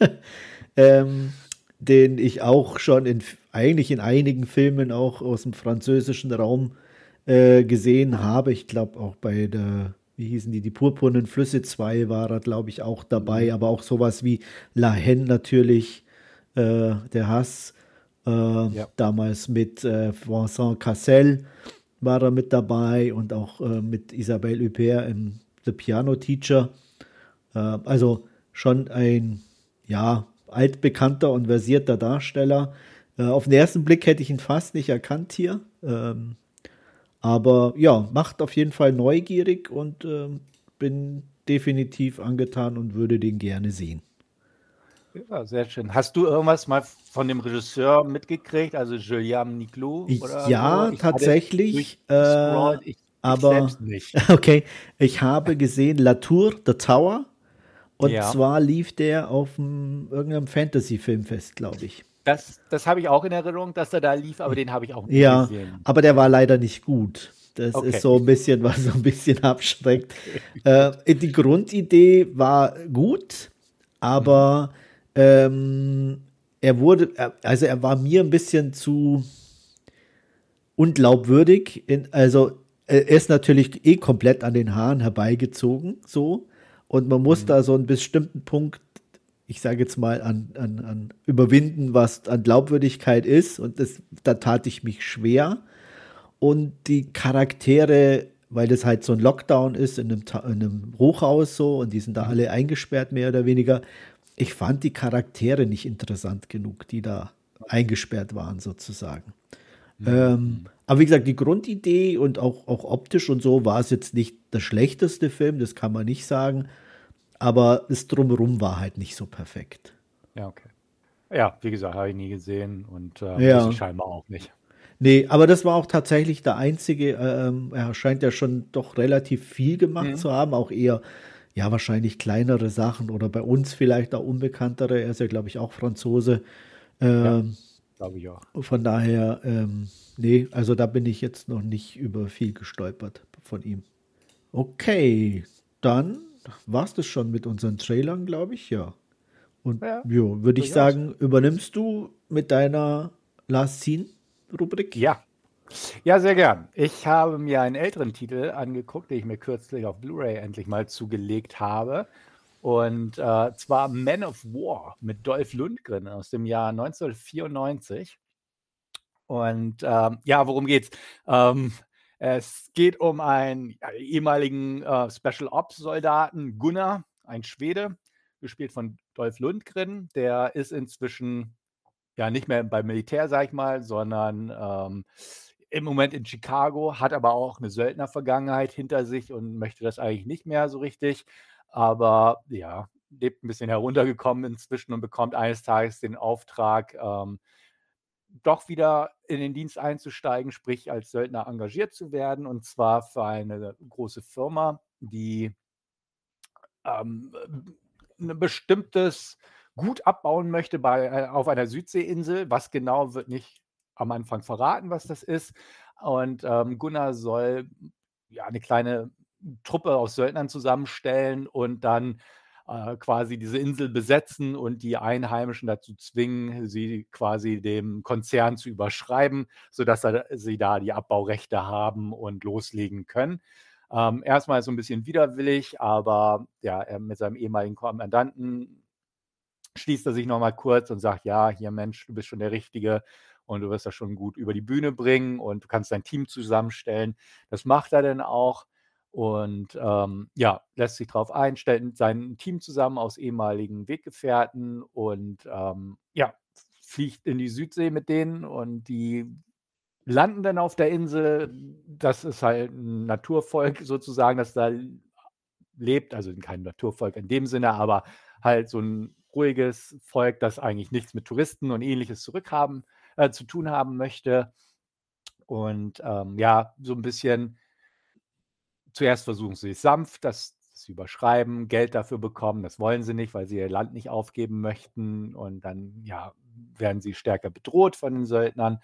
Speaker 1: Ähm, den ich auch schon in v eigentlich in einigen Filmen auch aus'm französischen Raum, äh, gesehen habe. Ich glaube auch bei der wie hießen die? Die Purpurnen Flüsse zwei war er, glaube ich, auch dabei,
Speaker 2: Mhm.
Speaker 1: aber auch so was wie La Haine natürlich, äh, der Hass. Äh,
Speaker 2: Ja.
Speaker 1: damals mit, äh, Vincent Cassel war er mit dabei und auch, äh, mit Isabelle Huppert in The Piano Teacher. Äh, also schon ein, ja, altbekannter und versierter Darsteller. Äh, auf 'n ersten Blick hätte ich ihn fast nicht erkannt hier. Ähm, aber ja, macht auf jeden Fall neugierig und, ähm, bin definitiv angetan und würde den gerne sehen.
Speaker 2: Ja, sehr schön. Hast du irgendwas mal von dem Regisseur mitgekriegt, also Julien Niclou oder so?
Speaker 1: Ja,
Speaker 2: Ich hatte
Speaker 1: tatsächlich, äh,
Speaker 2: durchgescrollt, ich ich
Speaker 1: aber
Speaker 2: selbst nicht.
Speaker 1: okay, ich habe gesehen La Tour, The Tower und
Speaker 2: Ja.
Speaker 1: zwar lief der auf'm irgend 'nem Fantasy-Filmfest, glaube ich.
Speaker 2: Das das habe ich auch in Erinnerung, dass er da lief, aber den habe ich auch nie
Speaker 1: Ja,
Speaker 2: gesehen.
Speaker 1: aber der war leider nicht gut. Das ist
Speaker 2: Okay.
Speaker 1: so 'n bisschen was so 'n bisschen abschreckt.
Speaker 2: Okay,
Speaker 1: Äh,
Speaker 2: gut.
Speaker 1: die Grundidee war gut,
Speaker 2: Mhm.
Speaker 1: aber, ähm, er wurde er also, er war mir 'n bisschen zu unglaubwürdig in also, er ist natürlich eh komplett an den Haaren herbeigezogen so und man muss
Speaker 2: Mhm.
Speaker 1: da so 'n bestimmten Punkt, ich sage jetzt mal, an an an überwinden, was an Glaubwürdigkeit ist und das da tat ich mich schwer. Und die Charaktere, weil das halt so 'n Lockdown ist in 'nem Ta in 'nem Hochhaus so und die sind da
Speaker 2: Mhm.
Speaker 1: alle eingesperrt mehr oder weniger. Ich fand die Charaktere nicht interessant genug, die da
Speaker 2: Okay.
Speaker 1: eingesperrt waren sozusagen.
Speaker 2: Mhm,
Speaker 1: Ähm,
Speaker 2: mhm.
Speaker 1: aber wie gesagt, die Grundidee und auch auch optisch und so war es jetzt nicht der schlechteste Film, das kann man nicht sagen, aber das Drumherum war halt nicht so perfekt.
Speaker 2: Ja, okay. Ja, wie gesagt, habe ich nie gesehen und, äh, muss ich
Speaker 1: Ja.
Speaker 2: scheinbar auch nicht.
Speaker 1: Ne, aber das war auch tatsächlich der einzige, äh, ähm er scheint ja schon doch relativ viel gemacht
Speaker 2: Mhm.
Speaker 1: zu haben, auch eher, ja, wahrscheinlich kleinere Sachen oder bei uns vielleicht auch unbekanntere. Er ist ja, glaube ich, auch Franzose.
Speaker 2: Ja,
Speaker 1: Ähm,
Speaker 2: glaube ich auch.
Speaker 1: von daher, ähm, ne, also, da bin ich jetzt noch nicht über viel gestolpert von ihm. Okay, dann war's das schon mit unseren Trailern, glaube ich, ja. Und
Speaker 2: Ja,
Speaker 1: ja, würde ich
Speaker 2: durchaus.
Speaker 1: sagen, übernimmst du mit deiner Last Seen Rubrik?
Speaker 2: Ja. Ja, sehr gern. Ich habe mir einen älteren Titel angeguckt, den ich mir kürzlich auf Blu-ray endlich mal zugelegt habe. Und, äh, zwar Man of War mit Dolph Lundgren aus dem Jahr neunzehnhundertvierundneunzig. Und, ähm, ja, worum geht's? Ähm, es geht um einen, ja, ehemaligen, äh, Special Ops Soldaten, Gunnar, ein Schwede, gespielt von Dolph Lundgren. Der ist inzwischen, ja, nicht mehr beim Militär, sage ich mal, sondern, ähm, im Moment in Chicago, hat aber auch 'ne Söldnervergangenheit hinter sich und möchte das eigentlich nicht mehr so richtig. Aber ja, lebt 'n bisschen heruntergekommen inzwischen und bekommt eines Tages den Auftrag, ähm doch wieder in den Dienst einzusteigen, sprich als Söldner engagiert zu werden, und zwar für eine große Firma, die ähm, 'n bestimmtes Gut abbauen möchte bei äh, auf einer Südseeinsel. Was genau, wird nicht am Anfang verraten, was das ist. Und, ähm, Gunnar soll, ja, eine kleine Truppe aus Söldnern zusammenstellen und dann, äh, quasi diese Insel besetzen und die Einheimischen dazu zwingen, sie quasi dem Konzern zu überschreiben, sodass er sie da die Abbaurechte haben und loslegen können. Ähm, erst so ein bisschen widerwillig, aber ja, er mit seinem ehemaligen Kommandanten schließt er sich noch mal kurz und sagt: „Ja, hier Mensch, du bist schon der Richtige und du wirst das schon gut über die Bühne bringen und du kannst dein Team zusammenstellen.“ Das macht er dann auch und, ähm, ja, lässt sich drauf ein, stellt sein Team zusammen aus ehemaligen Weggefährten und, ähm, ja, fliegt in die Südsee mit denen und die landen dann auf der Insel. Das ist halt 'n Naturvolk sozusagen, das da lebt, also kein Naturvolk in dem Sinne, aber halt so 'n ruhiges Volk, das eigentlich nichts mit Touristen und Ähnliches zurückhaben äh, zu tun haben möchte. Und, ähm, ja, so 'n bisschen zuerst versuchen sie es sanft, das das überschreiben, Geld dafür bekommen. Das wollen sie nicht, weil sie ihr Land nicht aufgeben möchten. Und dann, ja, werden sie stärker bedroht von den Söldnern,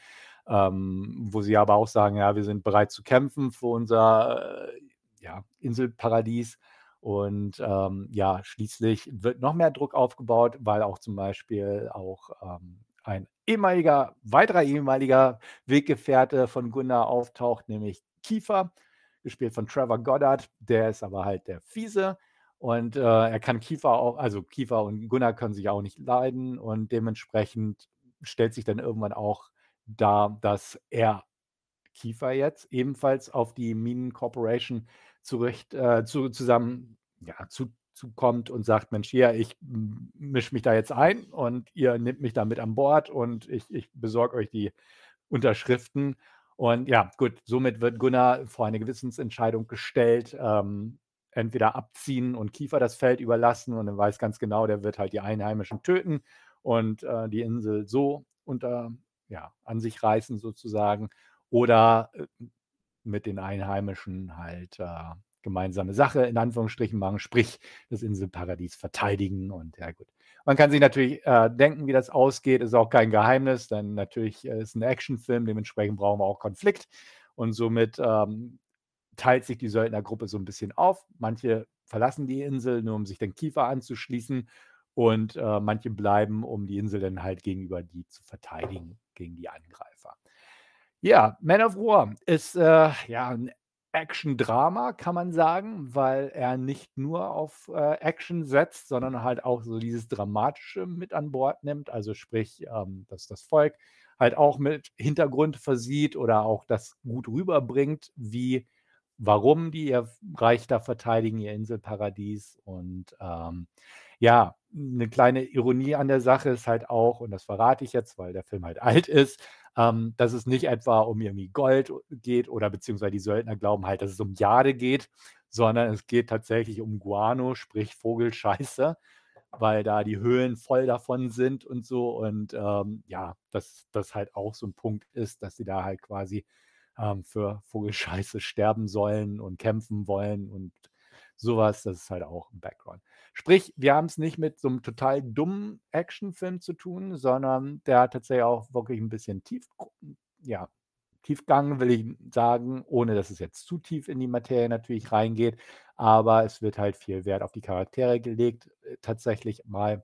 Speaker 2: ähm, wo sie aber auch sagen: „Ja, wir sind bereit zu kämpfen für unser, äh, ja, Inselparadies.“ Und, ähm, ja, schließlich wird noch mehr Druck aufgebaut, weil auch zum Beispiel auch, ähm, ein ehemaliger weiterer ehemaliger Weggefährte von Gunnar auftaucht, nämlich Kiefer, gespielt von Trevor Goddard. Der ist aber halt der Fiese und, äh, er kann Kiefer auch also Kiefer und Gunnar können sich auch nicht leiden und dementsprechend stellt sich dann irgendwann auch dar, dass er Kiefer jetzt ebenfalls auf die Minen Corporation zurecht äh, zu zusammen ja, zu zukommt und sagt: „Mensch, hier, ich m mische mich da jetzt ein und ihr nehmt mich da mit an Bord und ich ich besorge euch die Unterschriften.“ Und ja, gut, somit wird Gunnar vor eine Gewissensentscheidung gestellt, ähm, entweder abziehen und Kiefer das Feld überlassen und er weiß ganz genau, der wird halt die Einheimischen töten und, äh, die Insel so unter ja, an sich reißen sozusagen oder, äh, mit den Einheimischen halt, äh, gemeinsame Sache in Anführungsstrichen machen, sprich das Inselparadies verteidigen und ja gut. Man kann sich natürlich, äh, denken, wie das ausgeht, ist auch kein Geheimnis, denn natürlich, äh, ist 'n Actionfilm, dementsprechend brauchen wir auch Konflikt und somit, ähm, teilt sich die Söldnergruppe so 'n bisschen auf. Manche verlassen die Insel, nur um sich den Kiefer anzuschließen und, äh, manche bleiben, um die Insel dann halt gegenüber die zu verteidigen gegen die Angreifer. Ja, Man of War ist, äh, ja, 'n Action-Drama, kann man sagen, weil er nicht nur auf, äh, Action setzt, sondern halt auch so dieses Dramatische mit an Bord nimmt. Also sprich, ähm, dass das Volk halt auch mit Hintergrund versieht oder auch das gut rüberbringt, wie warum die ihr Reich da verteidigen, ihr Inselparadies. Und, ähm, ja, 'ne kleine Ironie an der Sache ist halt auch, und das verrate ich jetzt, weil der Film halt alt ist, ähm, dass es nicht etwa um irgendwie Gold geht oder beziehungsweise die Söldner glauben halt, dass es um Jade geht, sondern es geht tatsächlich um Guano, sprich Vogelscheiße, weil da die Höhlen voll davon sind und so und, ähm, ja, dass das halt auch so 'n Punkt ist, dass sie da halt quasi, ähm, für Vogelscheiße sterben sollen und kämpfen wollen und so was. Das ist halt auch 'n Background. Sprich, wir haben's nicht mit so 'nem total dummen Actionfilm zu tun, sondern der hat tatsächlich auch wirklich 'n bisschen Tiefgru ja, Tiefgang, will ich sagen, ohne dass es jetzt zu tief in die Materie natürlich reingeht. Aber es wird halt viel Wert auf die Charaktere gelegt, äh, tatsächlich mal.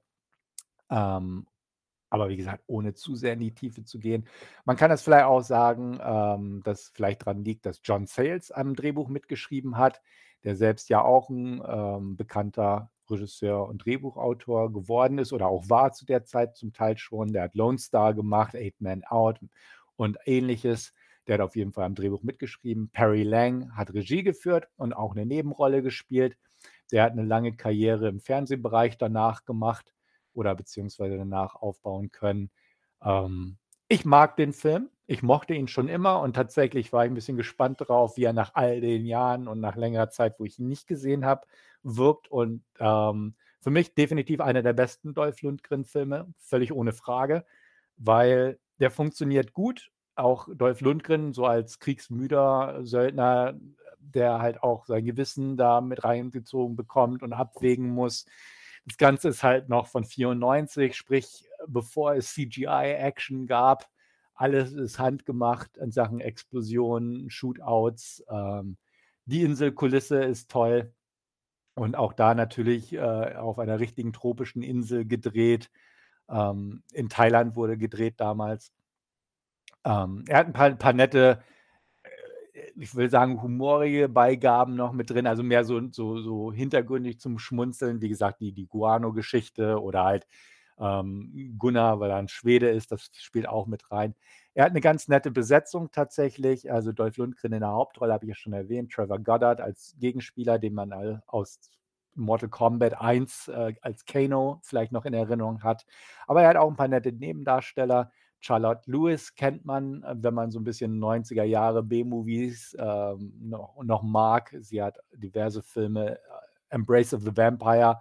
Speaker 2: Ähm, aber wie gesagt, ohne zu sehr in die Tiefe zu gehen. Man kann das vielleicht auch sagen, ähm, dass vielleicht dran liegt, dass John Sayles am Drehbuch mitgeschrieben hat, der selbst ja auch 'n, ähm, bekannter Regisseur und Drehbuchautor geworden ist oder auch war zu der Zeit zum Teil schon. Der hat Lone Star gemacht, Eight Men Out und Ähnliches. Der hat auf jeden Fall am Drehbuch mitgeschrieben. Perry Lang hat Regie geführt und auch 'ne Nebenrolle gespielt. Der hat 'ne lange Karriere im Fernsehbereich danach gemacht oder beziehungsweise danach aufbauen können. Ähm, ich mag den Film. Ich mochte ihn schon immer und tatsächlich war ich 'n bisschen gespannt drauf, wie er nach all den Jahren und nach längerer Zeit, wo ich ihn nicht gesehen habe, wirkt und, ähm, für mich definitiv einer der besten Dolph Lundgren-Filme, völlig ohne Frage, weil der funktioniert gut. Auch Dolph Lundgren, so als kriegsmüder Söldner, der halt auch sein Gewissen da mit reingezogen bekommt und abwägen muss. Das Ganze ist halt noch von vierundneunzig, sprich, bevor es C G I-Action gab. Alles ist handgemacht in Sachen Explosionen, Shootouts. Ähm, die Inselkulisse ist toll. Und auch da natürlich äh, auf einer richtigen tropischen Insel gedreht. Ähm, in Thailand wurde gedreht damals. Ähm, er hat ein paar, paar nette, äh, ich will sagen, humorige Beigaben noch mit drin, also mehr so, so, so hintergründig zum Schmunzeln. Wie gesagt, die, die Guano-Geschichte oder halt ähm, Gunnar, weil er ein Schwede ist, das spielt auch mit rein. Er hat eine ganz nette Besetzung tatsächlich. Also Dolph Lundgren in der Hauptrolle, habe ich ja schon erwähnt. Trevor Goddard als Gegenspieler, den man all- aus Mortal Kombat eins äh, als Kano vielleicht noch in Erinnerung hat. Aber er hat auch ein paar nette Nebendarsteller. Charlotte Lewis kennt man, äh, wenn man so ein bisschen neunziger Jahre B-Movies ähm, noch, noch mag. Sie hat diverse Filme, äh, Embrace of the Vampire,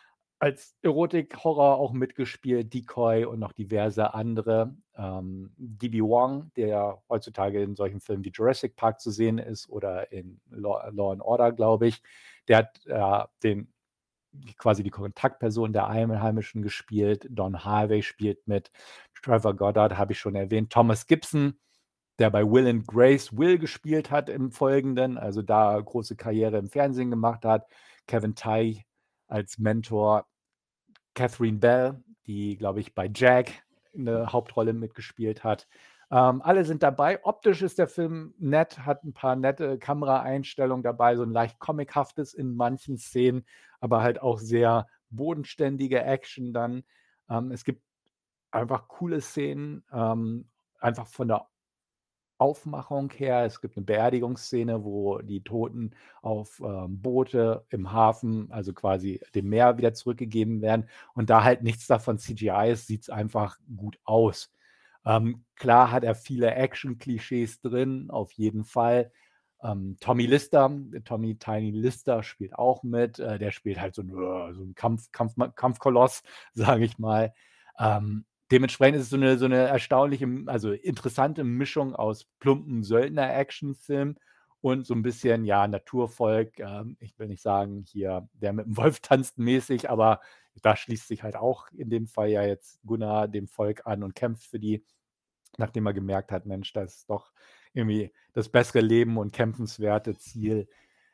Speaker 2: als Erotik-Horror auch mitgespielt, Decoy und noch diverse andere. Ähm, D B Wong, der heutzutage in solchen Filmen wie Jurassic Park zu sehen ist oder in Law, Law and Order, glaube ich, der hat äh, den quasi die Kontaktperson der Einheimischen gespielt. Don Harvey spielt mit. Trevor Goddard habe ich schon erwähnt. Thomas Gibson, der bei Will and Grace Will gespielt hat im Folgenden, also da große Karriere im Fernsehen gemacht hat. Kevin Tai als Mentor. Catherine Bell, die, glaube ich, bei Jack eine Hauptrolle mitgespielt hat. Ähm, alle sind dabei. Optisch ist der Film nett, hat ein paar nette Kameraeinstellungen dabei, so ein leicht comichaftes in manchen Szenen, aber halt auch sehr bodenständige Action dann. Ähm, es gibt einfach coole Szenen, ähm, einfach von der Aufmachung her. Es gibt eine Beerdigungsszene, wo die Toten auf ähm, Boote im Hafen, also quasi dem Meer, wieder zurückgegeben werden. Und da halt nichts davon C G I ist, sieht es einfach gut aus. Ähm, klar hat er viele Action-Klischees drin, auf jeden Fall. Ähm, Tommy Lister, Tommy Tiny Lister spielt auch mit. Äh, der spielt halt so, ein- äh, so einen Kampf, Kampf, Kampfkoloss, sage ich mal. Ähm, Dementsprechend ist es so eine, so eine erstaunliche, also interessante Mischung aus plumpen Söldner-Actionfilm und so ein bisschen, ja, Naturvolk. Ähm, ich will nicht sagen, hier, der mit dem Wolf tanzt mäßig, aber da schließt sich halt auch in dem Fall ja jetzt Gunnar dem Volk an und kämpft für die, nachdem er gemerkt hat, Mensch, das ist doch irgendwie das bessere Leben und kämpfenswerte Ziel.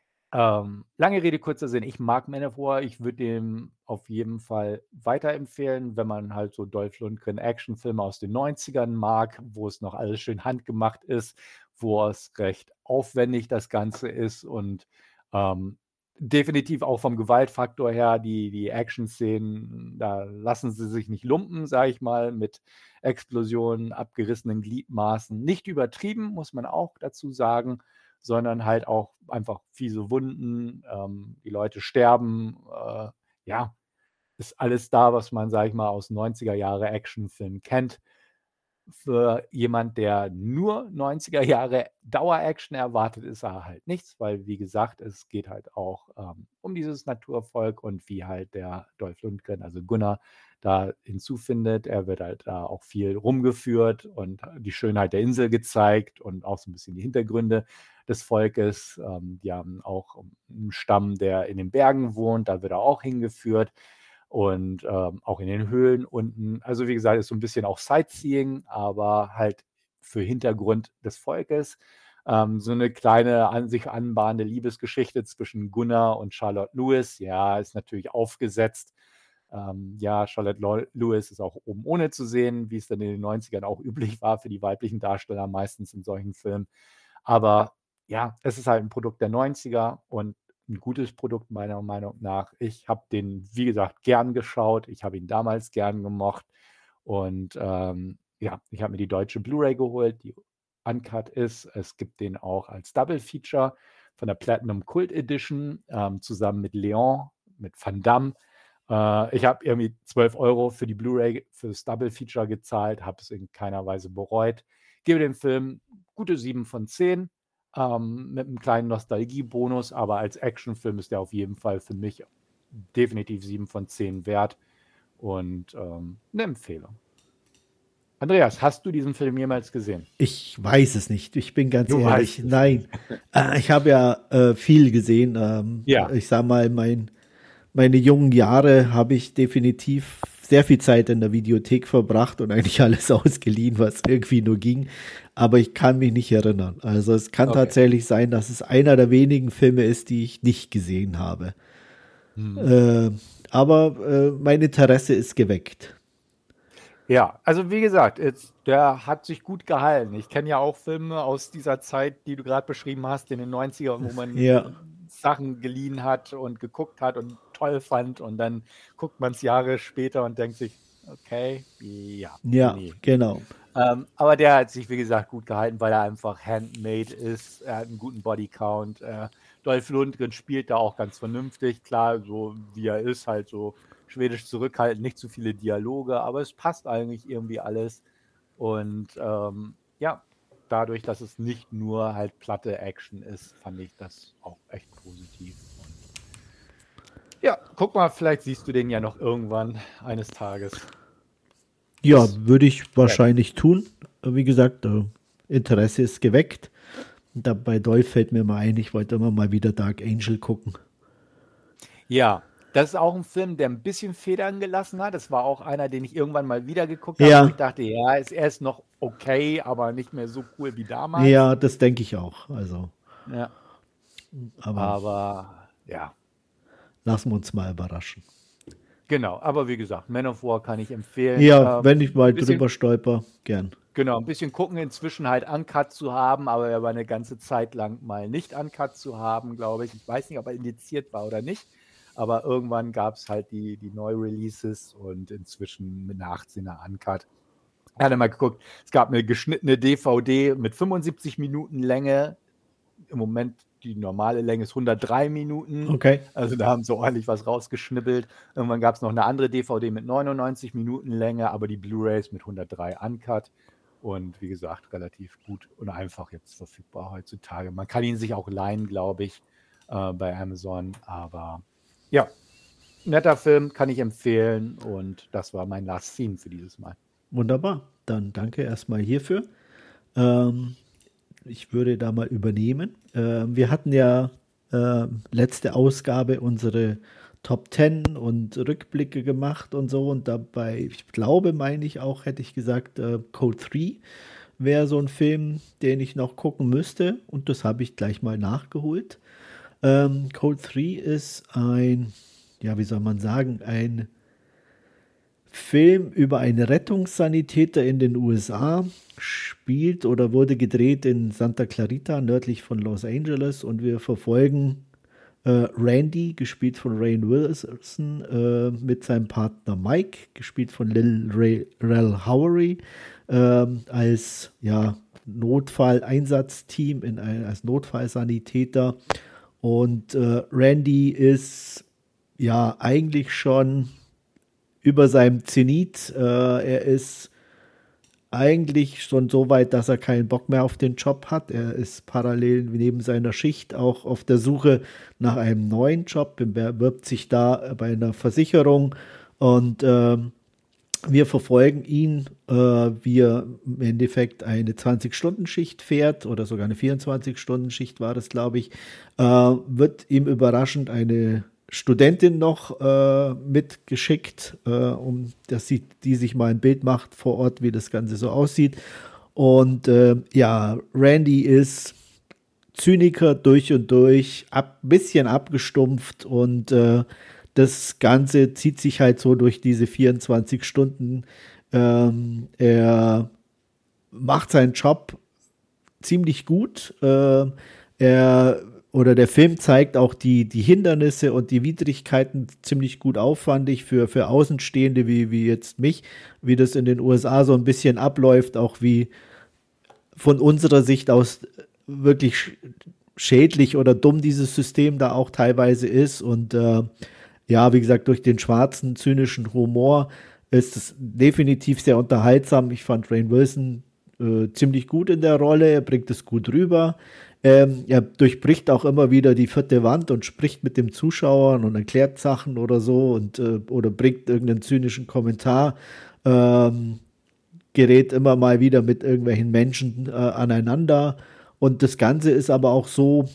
Speaker 2: Ähm, lange Rede, kurzer Sinn. Ich mag Man of War. Ich würde dem auf jeden Fall weiterempfehlen, wenn man halt so Dolph Lundgren Actionfilme aus den neunzigern mag, wo es noch alles schön handgemacht ist, wo es recht aufwendig das Ganze ist und ähm, definitiv auch vom Gewaltfaktor her, die, die Action-Szenen, da lassen sie sich nicht lumpen, sage ich mal, mit Explosionen, abgerissenen Gliedmaßen. Nicht übertrieben, muss man auch dazu sagen, sondern halt auch einfach fiese Wunden, ähm, die Leute sterben, äh, ja, ist alles da, was man, sage ich mal, aus neunziger Jahre Actionfilmen kennt. Für jemand, der nur neunziger Jahre Dauer-Action erwartet, ist er halt nichts, weil, wie gesagt, es geht halt auch ähm, um dieses Naturvolk und wie halt der Dolph Lundgren, also Gunnar, da hinzufindet. Er wird halt da auch viel rumgeführt und die Schönheit der Insel gezeigt und auch so ein bisschen die Hintergründe des Volkes. Ähm, die haben auch einen Stamm, der in den Bergen wohnt, da wird er auch hingeführt und ähm, auch in den Höhlen unten. Also wie gesagt, ist so ein bisschen auch Sightseeing, aber halt für Hintergrund des Volkes. Ähm, so eine kleine an sich anbahnende Liebesgeschichte zwischen Gunnar und Charlotte Lewis. Ja, ist natürlich aufgesetzt. Ähm, ja, Charlotte Lo- Lewis ist auch oben ohne zu sehen, wie es dann in den neunzigern auch üblich war für die weiblichen Darsteller meistens in solchen Filmen. Aber ja, es ist halt ein Produkt der neunziger und ein gutes Produkt meiner Meinung nach. Ich habe den, wie gesagt, gern geschaut. Ich habe ihn damals gern gemocht. Und ähm, ja, ich habe mir die deutsche Blu-ray geholt, die uncut ist. Es gibt den auch als Double Feature von der Platinum Cult Edition ähm, zusammen mit Leon, mit Van Damme. Äh, ich habe irgendwie zwölf Euro für die Blu-ray, fürs Double Feature gezahlt, habe es in keiner Weise bereut. Gebe dem Film gute sieben von zehn, ähm, mit einem kleinen Nostalgiebonus, aber als Actionfilm ist der auf jeden Fall für mich definitiv sieben von zehn wert und ähm, eine Empfehlung. Andreas, hast du diesen Film jemals gesehen?
Speaker 1: Ich weiß es nicht, ich bin ganz
Speaker 2: Du
Speaker 1: ehrlich.
Speaker 2: weißt es.
Speaker 1: Nein, äh, ich habe ja äh, viel gesehen. Ähm,
Speaker 2: Ja,
Speaker 1: ich sag mal, mein, meine jungen Jahre habe ich definitiv sehr viel Zeit in der Videothek verbracht und eigentlich alles ausgeliehen, was irgendwie nur ging. Aber ich kann mich nicht erinnern. Also es kann
Speaker 2: okay.
Speaker 1: tatsächlich sein, dass es einer der wenigen Filme ist, die ich nicht gesehen habe.
Speaker 2: Hm.
Speaker 1: Äh, aber äh, mein Interesse ist geweckt.
Speaker 2: Ja, also wie gesagt, jetzt, der hat sich gut gehalten. Ich kenne ja auch Filme aus dieser Zeit, die du gerade beschrieben hast, in den neunzigern, wo man
Speaker 1: Ja,
Speaker 2: Sachen geliehen hat und geguckt hat und toll fand und dann guckt man es Jahre später und denkt sich, okay, ja,
Speaker 1: ja,
Speaker 2: nee.
Speaker 1: genau.
Speaker 2: Ähm, aber der hat sich, wie gesagt, gut gehalten, weil er einfach handmade ist. Er hat einen guten Bodycount. Äh, Dolph Lundgren spielt da auch ganz vernünftig. Klar, so wie er ist, halt so schwedisch zurückhaltend, nicht zu viele Dialoge, aber es passt eigentlich irgendwie alles. Und ähm, ja, dadurch, dass es nicht nur halt platte Action ist, fand ich das auch echt positiv. Und ja, guck mal, vielleicht siehst du den ja noch irgendwann eines Tages.
Speaker 1: Ja,
Speaker 2: Ist
Speaker 1: würde ich wahrscheinlich tun. Wie gesagt, äh, Interesse ist geweckt. Und da bei Dolph fällt mir mal ein, ich wollte immer mal wieder Dark Angel gucken.
Speaker 2: Ja, das ist auch ein Film, der ein bisschen Federn gelassen hat. Das war auch einer, den ich irgendwann mal wieder geguckt habe, wo
Speaker 1: Ja,
Speaker 2: ich dachte, ja, ist, er ist noch okay, aber nicht mehr so cool wie damals.
Speaker 1: ja, das denke ich auch. Also,
Speaker 2: Ja,
Speaker 1: aber
Speaker 2: aber ja,
Speaker 1: lassen wir uns mal überraschen.
Speaker 2: genau. Aber wie gesagt, Man of War kann ich empfehlen.
Speaker 1: Ja,
Speaker 2: Ähm,
Speaker 1: wenn ich mal
Speaker 2: ein bisschen,
Speaker 1: drüber stolper, gern.
Speaker 2: genau, ein bisschen gucken, inzwischen halt Uncut zu haben, aber er war eine ganze Zeit lang mal nicht Uncut zu haben, glaube ich. Ich weiß nicht, ob er indiziert war oder nicht. Aber irgendwann gab es halt die, die Neu-Releases und inzwischen mit einer achtzehner Uncut. Ich hatte mal geguckt, es gab eine geschnittene D V D mit fünfundsiebzig Minuten Länge. Im Moment die normale Länge ist hundertdrei Minuten.
Speaker 1: Okay.
Speaker 2: Also da haben sie ordentlich was rausgeschnippelt. Irgendwann gab es noch eine andere D V D mit neunundneunzig Minuten Länge, aber die Blu-rays mit hundertdrei Uncut. Und wie gesagt, relativ gut und einfach jetzt verfügbar heutzutage. Man kann ihn sich auch leihen, glaube ich, äh, bei Amazon. Aber ja, netter Film, kann ich empfehlen. Und das war mein Last Scene für dieses Mal.
Speaker 1: Wunderbar. Dann danke erstmal hierfür. Ähm, ich würde da mal übernehmen. Ähm, wir hatten ja äh, letzte Ausgabe unsere Top zehn und Rückblicke gemacht und so. Und dabei, ich glaube, meine ich auch, hätte ich gesagt, äh, Code drei wäre so ein Film, den ich noch gucken müsste. Und das habe ich gleich mal nachgeholt. Ähm, Code drei ist ein, ja, wie soll man sagen, ein Film über einen Rettungssanitäter in den U S A, spielt oder wurde gedreht in Santa Clarita, nördlich von Los Angeles. Und wir verfolgen äh, Randy, gespielt von Rainn Wilson, äh, mit seinem Partner Mike, gespielt von Lil Ray, Rel Howery, äh, als ja, Notfalleinsatzteam in ein, als Notfallsanitäter. Und äh, Randy ist ja eigentlich schon über seinem Zenit. Äh, er ist eigentlich schon so weit, dass er keinen Bock mehr auf den Job hat. Er ist parallel neben seiner Schicht auch auf der Suche nach einem neuen Job. Er bewirbt sich da bei einer Versicherung und äh, wir verfolgen ihn, äh, wie er im Endeffekt eine zwanzig-Stunden-Schicht fährt oder sogar eine vierundzwanzig-Stunden-Schicht war das, glaube ich. Äh, wird ihm überraschend eine Studentin noch äh, mitgeschickt, äh, um dass sie die sich mal ein Bild macht vor Ort, wie das Ganze so aussieht. Und äh, ja, Randy ist Zyniker durch und durch, ein bisschen abgestumpft und äh, das Ganze zieht sich halt so durch diese vierundzwanzig Stunden. Ähm, er macht seinen Job ziemlich gut. Äh, er oder der Film zeigt auch die, die Hindernisse und die Widrigkeiten ziemlich gut auf, fand ich, für, für Außenstehende wie, wie jetzt mich, wie das in den U S A so ein bisschen abläuft, auch wie von unserer Sicht aus wirklich schädlich oder dumm dieses System da auch teilweise ist. Und äh, ja, wie gesagt, durch den schwarzen, zynischen Humor ist es definitiv sehr unterhaltsam. Ich fand Rainn Wilson äh, ziemlich gut in der Rolle, er bringt es gut rüber. Ähm, er durchbricht auch immer wieder die vierte Wand und spricht mit dem Zuschauer und erklärt Sachen oder so und äh, oder bringt irgendeinen zynischen Kommentar. Ähm, gerät immer mal wieder mit irgendwelchen Menschen äh, aneinander. Und das Ganze ist aber auch so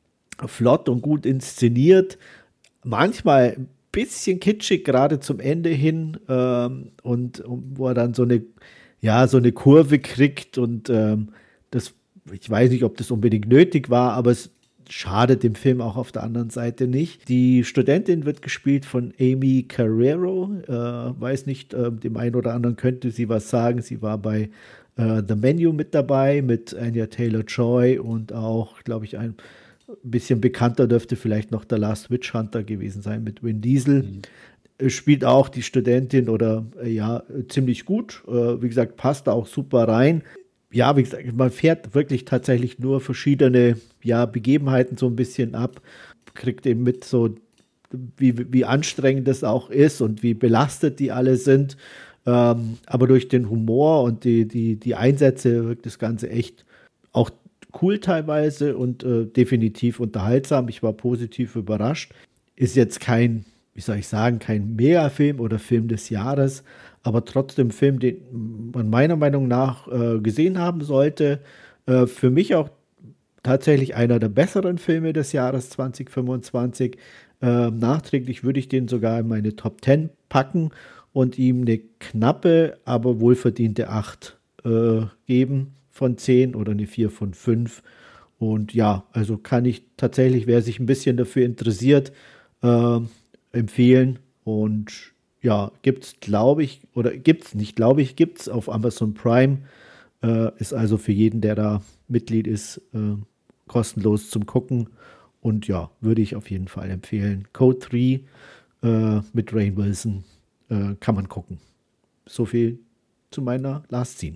Speaker 1: flott und gut inszeniert. Manchmal ein bisschen kitschig, gerade zum Ende hin. Ähm, und, und wo er dann so eine, ja, so eine Kurve kriegt. Und ähm, das, ich weiß nicht, ob das unbedingt nötig war, aber es schadet dem Film auch auf der anderen Seite nicht. Die Studentin wird gespielt von Amy Carrero. Äh, weiß nicht, äh, dem einen oder anderen könnte sie was sagen. Sie war bei äh, The Menu mit dabei, mit Anya Taylor-Joy und auch, glaube ich, ein bisschen bekannter dürfte vielleicht noch The Last Witch Hunter gewesen sein mit Vin Diesel. Mhm. Spielt auch die Studentin oder äh, ja, ziemlich gut. Äh, wie gesagt, passt da auch super rein. Ja, wie gesagt, man fährt wirklich tatsächlich nur verschiedene ja, Begebenheiten so ein bisschen ab, kriegt eben mit, so wie, wie anstrengend das auch ist und wie belastet die alle sind. Ähm, aber durch den Humor und die, die, die Einsätze wirkt das Ganze echt auch cool teilweise und äh, definitiv unterhaltsam. Ich war positiv überrascht. Ist jetzt kein, wie soll ich sagen, kein Mega-Film oder Film des Jahres, aber trotzdem Film, den man meiner Meinung nach äh, gesehen haben sollte. Äh, für mich auch tatsächlich einer der besseren Filme des Jahres zwanzig fünfundzwanzig. Äh, nachträglich würde ich den sogar in meine Top zehn packen und ihm eine knappe, aber wohlverdiente acht äh, geben von zehn oder eine vier von fünf. Und ja, also kann ich tatsächlich, wer sich ein bisschen dafür interessiert, äh, empfehlen. Und ja, gibt's, glaube ich, oder gibt's nicht, glaube ich, gibt's auf Amazon Prime. Äh, ist also für jeden, der da Mitglied ist, äh, kostenlos zum Gucken. Und ja, würde ich auf jeden Fall empfehlen. Code drei äh, mit Rainn Wilson äh, kann man gucken. So viel zu meiner Last Scene.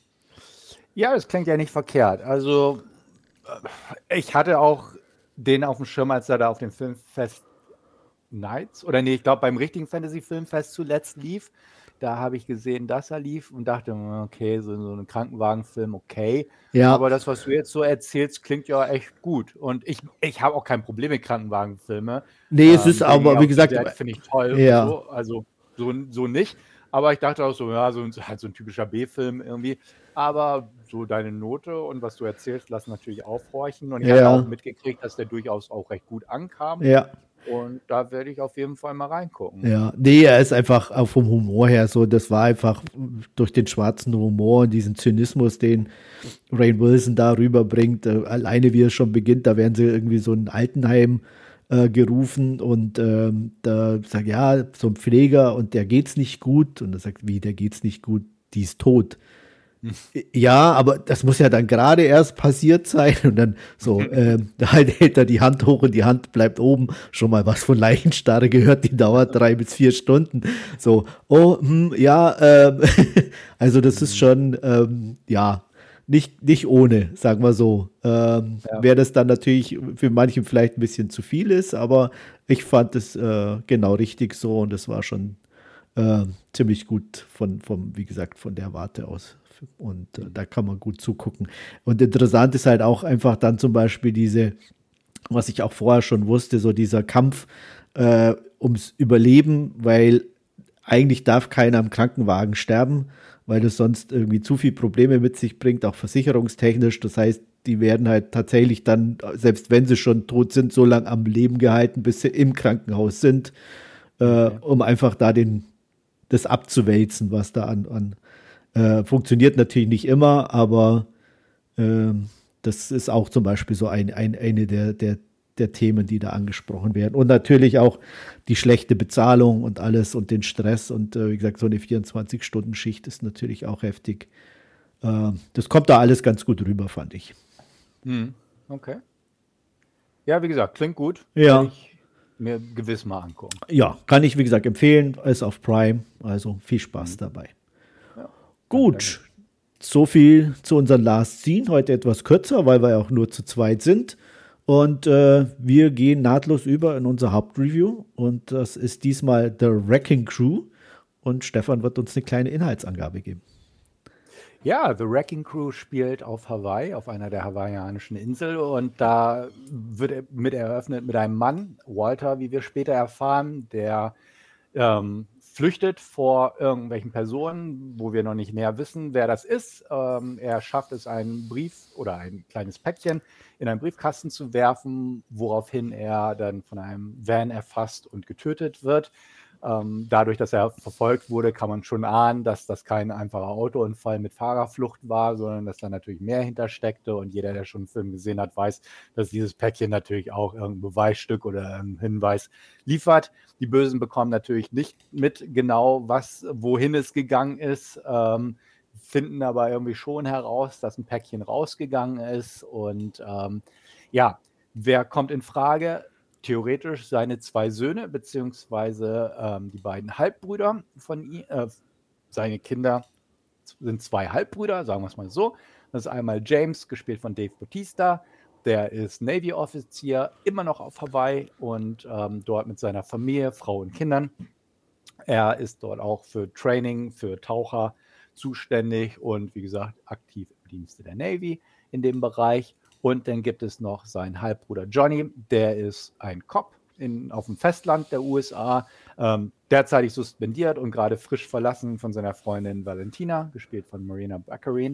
Speaker 2: Ja, das klingt ja nicht verkehrt. Also, ich hatte auch den auf dem Schirm, als er da auf dem Filmfest Nights, oder nee, ich glaube beim richtigen Fantasy-Filmfest zuletzt lief. Da habe ich gesehen, dass er lief und dachte, okay, so, so ein Krankenwagenfilm, okay.
Speaker 1: Ja.
Speaker 2: Aber das, was du jetzt so erzählst, klingt ja echt gut. Und ich, ich habe auch kein Problem mit Krankenwagenfilmen.
Speaker 1: Nee, es
Speaker 2: Ähm,
Speaker 1: ist aber, wie gesagt,
Speaker 2: finde ich toll.
Speaker 1: ja.
Speaker 2: Und so. Also so, so nicht. Aber ich dachte auch so, ja, so, halt so ein typischer B-Film irgendwie. Aber so deine Note und was du erzählst, lassen natürlich aufhorchen. Und ich
Speaker 1: Ja.
Speaker 2: habe auch mitgekriegt, dass der durchaus auch recht gut ankam.
Speaker 1: Ja.
Speaker 2: Und da werde ich auf jeden Fall mal reingucken.
Speaker 1: Ja, nee, er ist einfach auch vom Humor her so, das war einfach durch den schwarzen Humor und diesen Zynismus, den Rainn Wilson da rüberbringt, äh, alleine wie er schon beginnt, da werden sie irgendwie so ein Altenheim äh, gerufen und ähm, da sagt, ja, so ein Pfleger und der geht's nicht gut und er sagt, wie, der geht's nicht gut, die ist tot. Ja, aber das muss ja dann gerade erst passiert sein und dann so, ähm, da hält er die Hand hoch und die Hand bleibt oben. Schon mal was von Leichenstarre gehört, die dauert drei bis vier Stunden. So, oh, hm, ja, ähm, also das ist schon, ähm, ja, nicht, nicht ohne, sagen wir so. Ähm, ja. Wäre das dann natürlich für manchen vielleicht ein bisschen zu viel ist, aber ich fand es äh, genau richtig so und es war schon äh, ziemlich gut von, vom, wie gesagt, von der Warte aus. Und äh, da kann man gut zugucken. Und interessant ist halt auch einfach dann zum Beispiel diese, was ich auch vorher schon wusste, so dieser Kampf äh, ums Überleben, weil eigentlich darf keiner im Krankenwagen sterben, weil das sonst irgendwie zu viel Probleme mit sich bringt, auch versicherungstechnisch. Das heißt, die werden halt tatsächlich dann, selbst wenn sie schon tot sind, so lange am Leben gehalten, bis sie im Krankenhaus sind, äh, okay. um einfach da den, das abzuwälzen, was da an, an Äh, funktioniert natürlich nicht immer, aber äh, das ist auch zum Beispiel so ein, ein, eine der, der, der Themen, die da angesprochen werden. Und natürlich auch die schlechte Bezahlung und alles und den Stress. Und äh, wie gesagt, so eine vierundzwanzig-Stunden-Schicht ist natürlich auch heftig. Äh, das kommt da alles ganz gut rüber, fand ich.
Speaker 2: Hm, okay. Ja, wie gesagt, klingt gut.
Speaker 1: Ja.
Speaker 2: Will ich mir gewiss mal angucken.
Speaker 1: Ja, kann ich, wie gesagt, empfehlen. Ist auf Prime. Also viel Spaß hm. dabei. Gut, so viel zu unserem Last Scene. Heute etwas kürzer, weil wir auch nur zu zweit sind. Und äh, wir gehen nahtlos über in unser Hauptreview. Und das ist diesmal The Wrecking Crew. Und Stefan wird uns eine kleine Inhaltsangabe geben.
Speaker 2: Ja, The Wrecking Crew spielt auf Hawaii, auf einer der hawaiianischen Inseln. Und da wird mit eröffnet mit einem Mann, Walter, wie wir später erfahren, der ähm, flüchtet vor irgendwelchen Personen, wo wir noch nicht näher wissen, wer das ist. Ähm, er schafft es, einen Brief oder ein kleines Päckchen in einen Briefkasten zu werfen, woraufhin er dann von einem Van erfasst und getötet wird. Ähm, dadurch, dass er verfolgt wurde, kann man schon ahnen, dass das kein einfacher Autounfall mit Fahrerflucht war, sondern dass da natürlich mehr hintersteckte. Und jeder, der schon einen Film gesehen hat, weiß, dass dieses Päckchen natürlich auch irgendein Beweisstück oder einen Hinweis liefert. Die Bösen bekommen natürlich nicht mit genau, was, wohin es gegangen ist, ähm, finden aber irgendwie schon heraus, dass ein Päckchen rausgegangen ist. Und ähm, ja, wer kommt in Frage? Theoretisch seine zwei Söhne, beziehungsweise ähm, die beiden Halbbrüder von ihm. Äh, seine Kinder sind zwei Halbbrüder, sagen wir es mal so. Das ist einmal James, gespielt von Dave Bautista. Der ist Navy-Offizier, immer noch auf Hawaii und ähm, dort mit seiner Familie, Frau und Kindern. Er ist dort auch für Training, für Taucher zuständig und wie gesagt aktiv im Dienste der Navy in dem Bereich. Und dann gibt es noch seinen Halbbruder Johnny, der ist ein Cop in, auf dem Festland der U S A, ähm, derzeitig suspendiert und gerade frisch verlassen von seiner Freundin Valentina, gespielt von Marina Baccarin.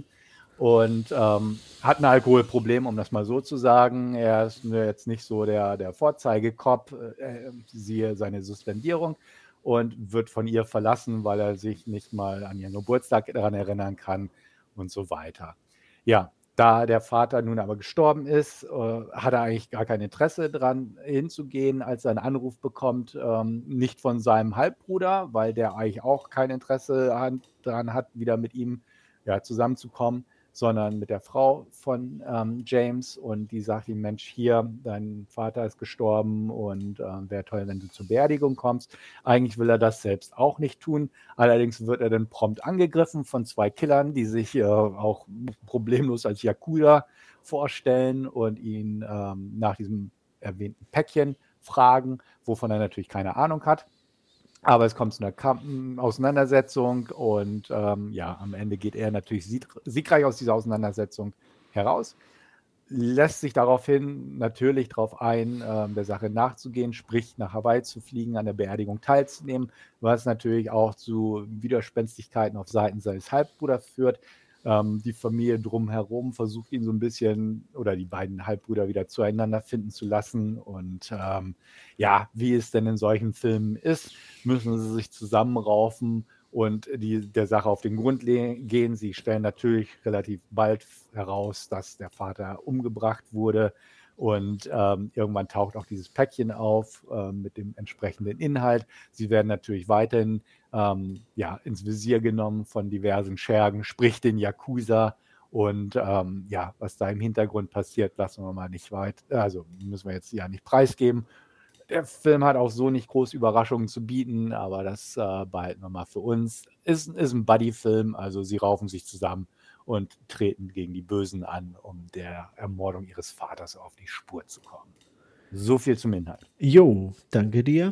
Speaker 2: Und ähm, hat ein Alkoholproblem, um das mal so zu sagen. Er ist jetzt nicht so der, der Vorzeigekop, äh, siehe seine Suspendierung, und wird von ihr verlassen, weil er sich nicht mal an ihren Geburtstag daran erinnern kann und so weiter. Ja, da der Vater nun aber gestorben ist, äh, hat er eigentlich gar kein Interesse daran hinzugehen, als er einen Anruf bekommt, ähm, nicht von seinem Halbbruder, weil der eigentlich auch kein Interesse daran hat, wieder mit ihm ja, zusammenzukommen, sondern mit der Frau von ähm, James, und die sagt ihm, Mensch, hier, dein Vater ist gestorben und äh, wäre toll, wenn du zur Beerdigung kommst. Eigentlich will er das selbst auch nicht tun, allerdings wird er dann prompt angegriffen von zwei Killern, die sich äh, auch problemlos als Yakuza vorstellen und ihn ähm, nach diesem erwähnten Päckchen fragen, wovon er natürlich keine Ahnung hat. Aber es kommt zu einer Kamp- Auseinandersetzung und ähm, ja, am Ende geht er natürlich sieg siegreich aus dieser Auseinandersetzung heraus, lässt sich daraufhin natürlich darauf ein, ähm, der Sache nachzugehen, sprich nach Hawaii zu fliegen, an der Beerdigung teilzunehmen, was natürlich auch zu Widerspenstigkeiten auf Seiten seines Halbbruders führt. Ähm, die Familie drumherum versucht ihn so ein bisschen, oder die beiden Halbbrüder wieder zueinander finden zu lassen. Und ähm, ja, wie es denn in solchen Filmen ist, müssen sie sich zusammenraufen und die, der Sache auf den Grund gehen. Sie stellen natürlich relativ bald heraus, dass der Vater umgebracht wurde. Und ähm, irgendwann taucht auch dieses Päckchen auf äh, mit dem entsprechenden Inhalt. Sie werden natürlich weiterhin ähm, ja, ins Visier genommen von diversen Schergen, sprich den Yakuza. Und ähm, ja, was da im Hintergrund passiert, lassen wir mal nicht weit, also müssen wir jetzt ja nicht preisgeben. Der Film hat auch so nicht groß Überraschungen zu bieten, aber das äh, behalten wir mal für uns. Ist, ist ein Buddy-Film, also sie raufen sich zusammen und treten gegen die Bösen an, um der Ermordung ihres Vaters auf die Spur zu kommen. So viel zum Inhalt.
Speaker 1: Jo, danke dir.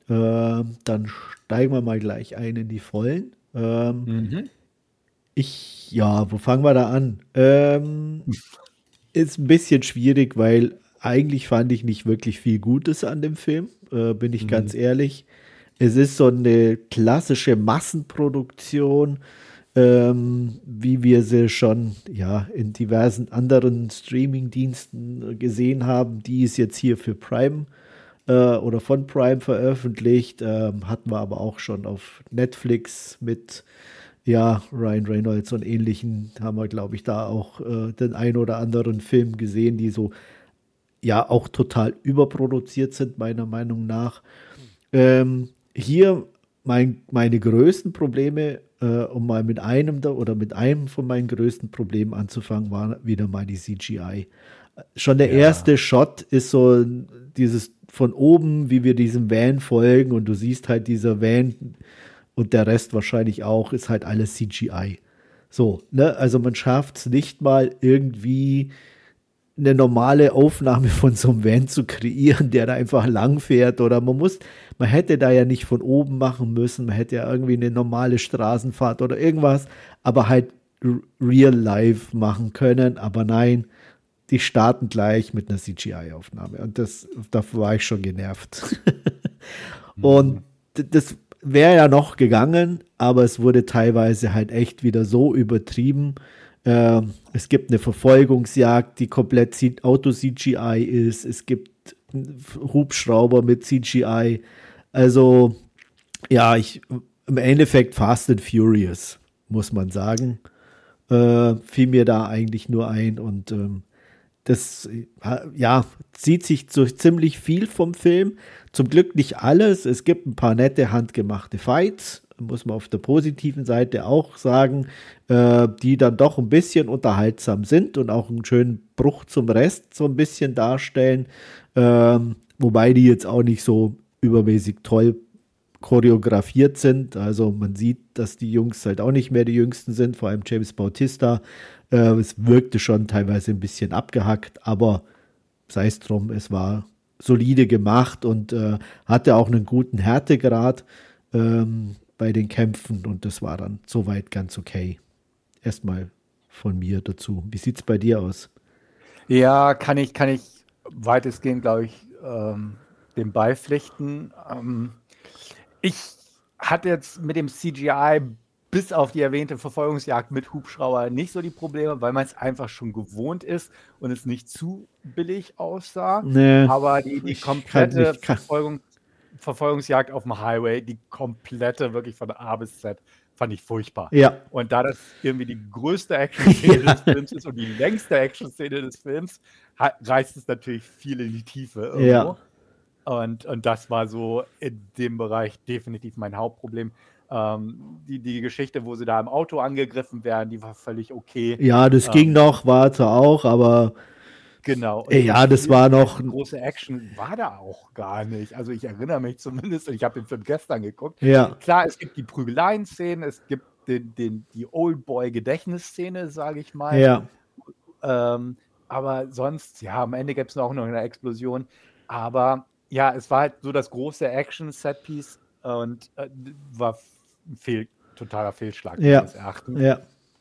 Speaker 1: Ähm, dann steigen wir mal gleich ein in die Vollen. Ähm,
Speaker 2: Mhm.
Speaker 1: Ich, ja, wo fangen wir da an? Ähm, ist ein bisschen schwierig, weil eigentlich fand ich nicht wirklich viel Gutes an dem Film, äh, bin ich
Speaker 2: Mhm.
Speaker 1: ganz ehrlich. Es ist so eine klassische Massenproduktion, ähm, wie wir sie schon ja, in diversen anderen Streaming-Diensten gesehen haben. Die ist jetzt hier für Prime äh, oder von Prime veröffentlicht, ähm, hatten wir aber auch schon auf Netflix mit ja, Ryan Reynolds und ähnlichen, haben wir, glaube ich, da auch äh, den ein oder anderen Film gesehen, die so ja auch total überproduziert sind, meiner Meinung nach. Ähm, hier mein, meine größten Probleme, äh, um mal mit einem da oder mit einem von meinen größten Problemen anzufangen, war wieder mal die C G I. Schon der
Speaker 2: Ja.
Speaker 1: erste Shot ist so dieses von oben, wie wir diesem Van folgen, und du siehst halt dieser Van und der Rest wahrscheinlich auch, ist halt alles C G I. So, ne, also man schafft es nicht mal irgendwie eine normale Aufnahme von so einem Van zu kreieren, der da einfach lang fährt, oder man muss, man hätte da ja nicht von oben machen müssen, man hätte ja irgendwie eine normale Straßenfahrt oder irgendwas, aber halt real life machen können, aber nein, die starten gleich mit einer C G I-Aufnahme und das, davor war ich schon genervt. Und das wäre ja noch gegangen, aber es wurde teilweise halt echt wieder so übertrieben. Ähm, es gibt eine Verfolgungsjagd, die komplett Auto-C G I ist. Es gibt Hubschrauber mit C G I. Also, ja, ich, im Endeffekt Fast and Furious, muss man sagen. Äh, fiel mir da eigentlich nur ein und ähm, das, ja, zieht sich so ziemlich viel vom Film. Zum Glück nicht alles. Es gibt ein paar nette handgemachte Fights, muss man auf der positiven Seite auch sagen, äh, die dann doch ein bisschen unterhaltsam sind und auch einen schönen Bruch zum Rest so ein bisschen darstellen. Ähm, wobei die jetzt auch nicht so übermäßig toll choreografiert sind. Also man sieht, dass die Jungs halt auch nicht mehr die Jüngsten sind, vor allem James Bautista. Äh, es wirkte schon teilweise ein bisschen abgehackt, aber sei es drum, es war solide gemacht und äh, hatte auch einen guten Härtegrad ähm, bei den Kämpfen und das war dann soweit ganz okay. Erstmal von mir dazu. Wie sieht es bei dir aus?
Speaker 2: Ja, kann ich, kann ich weitestgehend, glaube ich, ähm, dem beipflichten. Ähm, ich hatte jetzt mit dem C G I bis auf die erwähnte Verfolgungsjagd mit Hubschrauber nicht so die Probleme, weil man es einfach schon gewohnt ist und es nicht zu billig aussah.
Speaker 1: Nee,
Speaker 2: Aber die, die
Speaker 1: ich kann
Speaker 2: komplette
Speaker 1: nicht, kann,
Speaker 2: Verfolgung, Verfolgungsjagd auf dem Highway, die komplette, wirklich von A bis Z, fand ich furchtbar.
Speaker 1: ja,
Speaker 2: Und da das irgendwie die größte Action-Szene
Speaker 1: Ja.
Speaker 2: des Films ist und die längste Action-Szene des Films, ha- reißt es natürlich viel in die Tiefe irgendwo.
Speaker 1: Ja.
Speaker 2: Und, und das war so in dem Bereich definitiv mein Hauptproblem. Ähm, die, die Geschichte, wo sie da im Auto angegriffen werden, die war völlig okay.
Speaker 1: ja, das
Speaker 2: Ähm,
Speaker 1: ging noch, war zwar auch, aber
Speaker 2: Genau. Und,
Speaker 1: Äh, ja,
Speaker 2: und
Speaker 1: das
Speaker 2: viel
Speaker 1: war noch-
Speaker 2: große Action war da auch gar nicht. Also ich erinnere mich zumindest, und ich habe den Film gestern geguckt.
Speaker 1: ja,
Speaker 2: Klar, es gibt die Prügeleien-Szenen, es gibt den, den, die Oldboy-Gedächtnisszene, sage ich mal.
Speaker 1: ja,
Speaker 2: Ähm, aber sonst, ja, am Ende gab es auch noch eine Explosion. Aber ja, es war halt so das große Action-Set-Piece und äh, war ein Fehl, totaler Fehlschlag
Speaker 1: Ja.
Speaker 2: meines Erachtens.
Speaker 1: ja,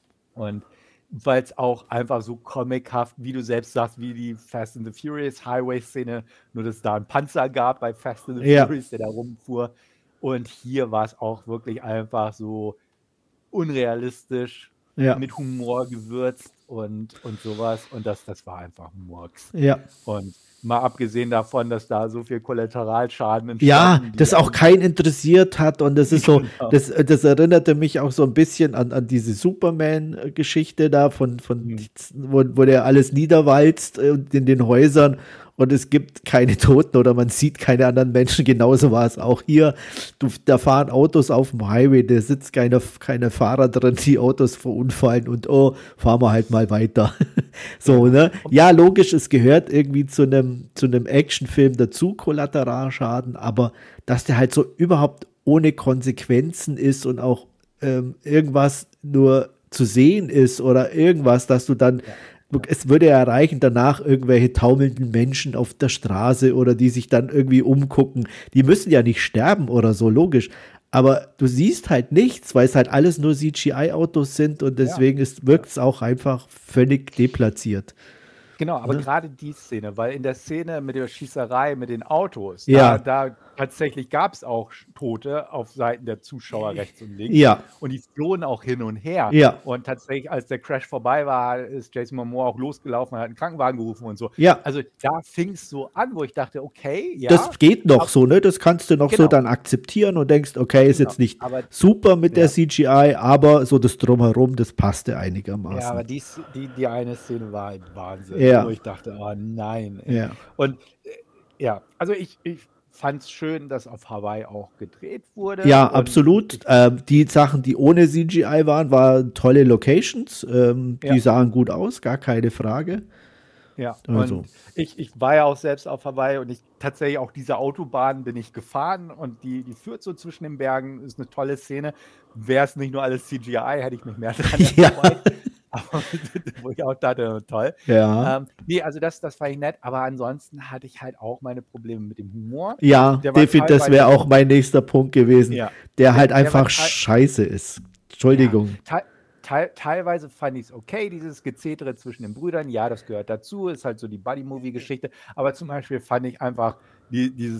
Speaker 2: Und weil es auch einfach so comichaft, wie du selbst sagst, wie die Fast and the Furious Highway-Szene, nur dass es da einen Panzer gab bei Fast and the
Speaker 1: Ja.
Speaker 2: Furious, der da rumfuhr. Und hier war es auch wirklich einfach so unrealistisch,
Speaker 1: ja,
Speaker 2: mit Humor gewürzt und, und sowas. Und das, das war einfach Murks.
Speaker 1: ja.
Speaker 2: Und mal abgesehen davon, dass da so viel Kollateralschaden
Speaker 1: Ja,
Speaker 2: entstanden, die
Speaker 1: das auch
Speaker 2: dann-
Speaker 1: keinen interessiert hat und das ist so,
Speaker 2: Genau.
Speaker 1: das, das erinnerte mich auch so ein bisschen an, an diese Superman-Geschichte da von, von
Speaker 2: Mhm.
Speaker 1: wo, wo der alles niederwalzt äh, in den Häusern und es gibt keine Toten oder man sieht keine anderen Menschen. Genauso war es auch hier. Du, da fahren Autos auf dem Highway, da sitzt keine, keine Fahrer drin, die Autos verunfallen und oh, fahren wir halt mal weiter. So, ne? Ja, logisch, es gehört irgendwie zu einem zu einem Actionfilm dazu, Kollateralschaden, aber dass der halt so überhaupt ohne Konsequenzen ist und auch ähm, irgendwas nur zu sehen ist oder irgendwas, dass du dann es würde ja reichen, danach irgendwelche taumelnden Menschen auf der Straße oder die sich dann irgendwie umgucken. Die müssen ja nicht sterben oder so, logisch. Aber du siehst halt nichts, weil es halt alles nur C G I-Autos sind und deswegen ist, wirkt es auch einfach völlig deplatziert.
Speaker 2: Genau, aber
Speaker 1: Ne?
Speaker 2: gerade die Szene, weil in der Szene mit der Schießerei mit den Autos,
Speaker 1: Ja.
Speaker 2: da, da tatsächlich gab es auch Tote auf Seiten der Zuschauer rechts und links.
Speaker 1: Ja,
Speaker 2: Und die flohen auch hin und her.
Speaker 1: Ja.
Speaker 2: Und tatsächlich, als der Crash vorbei war, ist Jason Momoa auch losgelaufen, hat einen Krankenwagen gerufen und so.
Speaker 1: Ja.
Speaker 2: Also da fing es so an, wo ich dachte, okay, ja.
Speaker 1: das geht noch
Speaker 2: aber-
Speaker 1: so, ne? Das kannst du noch so
Speaker 2: Genau.
Speaker 1: dann akzeptieren und denkst, okay, ist
Speaker 2: Genau,
Speaker 1: jetzt nicht
Speaker 2: aber-
Speaker 1: super mit der
Speaker 2: Ja.
Speaker 1: C G I, aber so das Drumherum, das passte einigermaßen.
Speaker 2: Ja, aber die, die, die eine Szene war ein Wahnsinn,
Speaker 1: Ja.
Speaker 2: wo ich dachte, oh nein. Ey.
Speaker 1: Ja.
Speaker 2: Und äh, ja, also ich, ich fand es schön, dass auf Hawaii auch gedreht wurde.
Speaker 1: Ja,
Speaker 2: und
Speaker 1: absolut. Ähm, die Sachen, die ohne C G I waren, waren tolle Locations. Ähm,
Speaker 2: Ja.
Speaker 1: Die sahen gut aus, gar keine Frage.
Speaker 2: Ja,
Speaker 1: Also.
Speaker 2: und ich, ich war ja auch selbst auf Hawaii und ich tatsächlich auch diese Autobahn bin ich gefahren und die, die führt so zwischen den Bergen, ist eine tolle Szene. Wäre es nicht nur alles C G I, hätte ich mich mehr dran
Speaker 1: Ja.
Speaker 2: gefreut. Aber wo ich auch dachte, toll.
Speaker 1: Ja,
Speaker 2: Ähm, nee, also das, das fand ich nett, aber ansonsten hatte ich halt auch meine Probleme mit dem Humor.
Speaker 1: ja,
Speaker 2: der war
Speaker 1: definitiv, das wäre
Speaker 2: teilweise-
Speaker 1: auch mein nächster Punkt gewesen,
Speaker 2: Ja.
Speaker 1: der halt
Speaker 2: Der- der war
Speaker 1: einfach
Speaker 2: teil-
Speaker 1: scheiße ist. Entschuldigung.
Speaker 2: Ja, te teil teilweise fand ich es okay, dieses Gezetere zwischen den Brüdern. Ja, das gehört dazu, ist halt so die Buddy-Movie-Geschichte. Aber zum Beispiel fand ich einfach die, dieses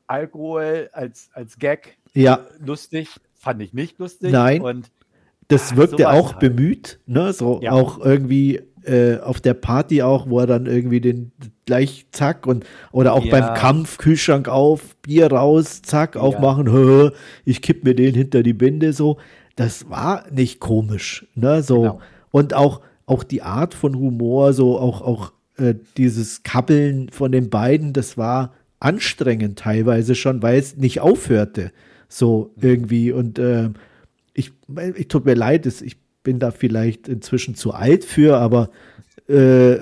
Speaker 2: Alkohol als, als Gag
Speaker 1: Ja,
Speaker 2: lustig, fand ich nicht lustig.
Speaker 1: nein.
Speaker 2: Und
Speaker 1: Das
Speaker 2: ah,
Speaker 1: wirkte
Speaker 2: sowas
Speaker 1: auch
Speaker 2: halt.
Speaker 1: bemüht, ne? So
Speaker 2: Ja.
Speaker 1: auch irgendwie äh, auf der Party auch, wo er dann irgendwie den gleich zack und oder auch
Speaker 2: Ja.
Speaker 1: beim Kampf, Kühlschrank auf, Bier raus, zack,
Speaker 2: Ja.
Speaker 1: aufmachen, hö, ich kipp mir den hinter die Binde, so. Das war nicht komisch, ne? So.
Speaker 2: Genau.
Speaker 1: Und auch, auch die Art von Humor, so auch, auch äh, dieses Kappeln von den beiden, das war anstrengend teilweise schon, weil es nicht aufhörte. So irgendwie. Und äh, ich, ich tut mir leid, es- ich bin da vielleicht inzwischen zu alt für, aber äh,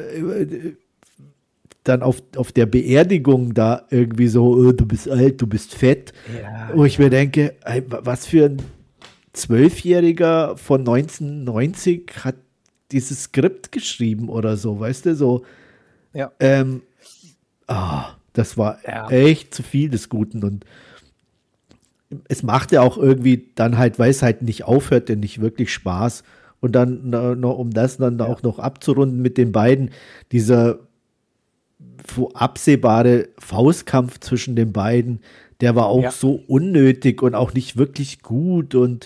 Speaker 1: dann auf, auf der Beerdigung da irgendwie so, äh, du bist alt, du bist fett,
Speaker 2: Ja,
Speaker 1: wo ich mir denke, ey, wa- was für ein Zwölfjähriger von neunzehnhundertneunzig hat dieses Skript geschrieben oder so, weißt du, so,
Speaker 2: ja.
Speaker 1: ähm, ah, das war
Speaker 2: Ja.
Speaker 1: echt zu viel des Guten und es machte auch irgendwie dann halt, weil es halt nicht aufhörte, nicht wirklich Spaß. Und dann, na, noch, um das dann
Speaker 2: Ja.
Speaker 1: auch noch abzurunden mit den beiden, dieser so absehbare Faustkampf zwischen den beiden, der war auch
Speaker 2: Ja.
Speaker 1: so unnötig und auch nicht wirklich gut. Und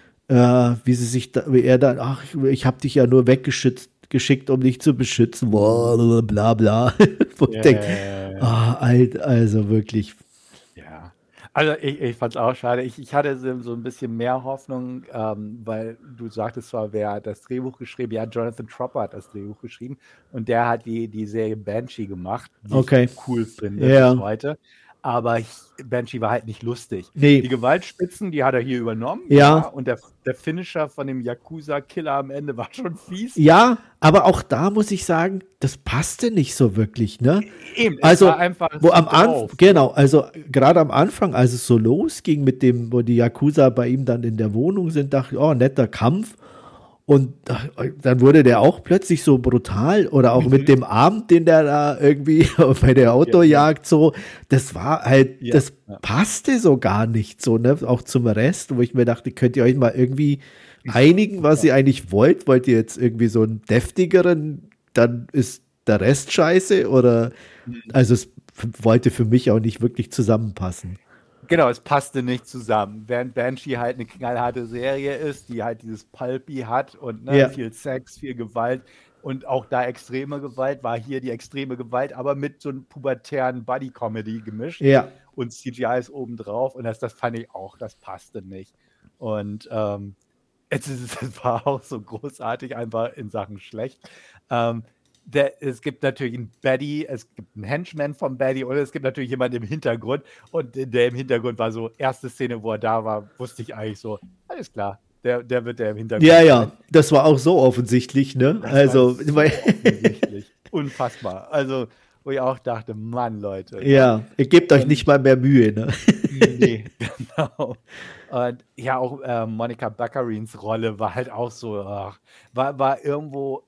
Speaker 1: äh, wie sie sich da, wie er dann, ach, ich habe dich ja nur weggeschickt, geschickt, um dich zu beschützen, bla bla bla. Wo ich
Speaker 2: Ja,
Speaker 1: denk,
Speaker 2: ja, ja, ja.
Speaker 1: ah, alt, also wirklich.
Speaker 2: Ja, also ich, ich fand es auch schade. Ich, ich hatte so, so ein bisschen mehr Hoffnung, ähm, weil du sagtest zwar, wer hat das Drehbuch geschrieben? Ja, Jonathan Tropper hat das Drehbuch geschrieben und der hat die, die Serie Banshee gemacht, die
Speaker 1: Okay.
Speaker 2: ich cool finde
Speaker 1: Ja.
Speaker 2: bis heute. Aber ich, Banshee war halt nicht lustig.
Speaker 1: Nee.
Speaker 2: Die Gewaltspitzen, die hat er hier übernommen.
Speaker 1: Ja.
Speaker 2: Und der, der Finisher von dem Yakuza-Killer am Ende war schon fies.
Speaker 1: Ja, aber auch da muss ich sagen, das passte nicht so wirklich, ne?
Speaker 2: Eben, es
Speaker 1: Also,
Speaker 2: war einfach
Speaker 1: wo
Speaker 2: so
Speaker 1: am Anfang,
Speaker 2: drauf.
Speaker 1: genau, also gerade am Anfang, als es so losging mit dem, wo die Yakuza bei ihm dann in der Wohnung sind, dachte ich, oh, netter Kampf. Und äh, dann wurde der auch plötzlich so brutal oder auch mit
Speaker 2: Mhm.
Speaker 1: dem Abend, den der da irgendwie bei der Autojagd so, das war halt,
Speaker 2: Ja,
Speaker 1: das
Speaker 2: ja.
Speaker 1: passte so gar nicht so, ne? Auch zum Rest, wo ich mir dachte, könnt ihr euch mal irgendwie einigen, was ihr eigentlich wollt? Wollt ihr jetzt irgendwie so einen deftigeren, dann ist der Rest scheiße oder, also es f- wollte für mich auch nicht wirklich zusammenpassen.
Speaker 2: Genau, es passte nicht zusammen. Während Banshee halt eine knallharte Serie ist, die halt dieses Pulpy hat und ne,
Speaker 1: Ja.
Speaker 2: viel Sex, viel Gewalt und auch da extreme Gewalt, war hier die extreme Gewalt, aber mit so einem pubertären Buddy-Comedy gemischt
Speaker 1: Ja,
Speaker 2: und C G I ist obendrauf und das, das fand ich auch, das passte nicht. Und ähm, es, ist, es war auch so großartig, einfach in Sachen schlecht. Ähm, der, es gibt natürlich einen Baddy, es gibt einen Henchman vom Baddy und es gibt natürlich jemanden im Hintergrund. Und der im Hintergrund war so, erste Szene, wo er da war, wusste ich eigentlich so, alles klar, der, der wird der im Hintergrund
Speaker 1: ja,
Speaker 2: sein.
Speaker 1: ja, das war auch so offensichtlich, ne?
Speaker 2: Das
Speaker 1: Also,
Speaker 2: war so
Speaker 1: weil,
Speaker 2: offensichtlich. Unfassbar. Also, wo ich auch dachte, Mann, Leute. ne?
Speaker 1: ja, ihr gebt euch
Speaker 2: Und-
Speaker 1: nicht mal mehr Mühe, ne?
Speaker 2: Nee, genau. Und ja, auch äh, Monica Baccarins Rolle war halt auch so, ach, war, war irgendwo,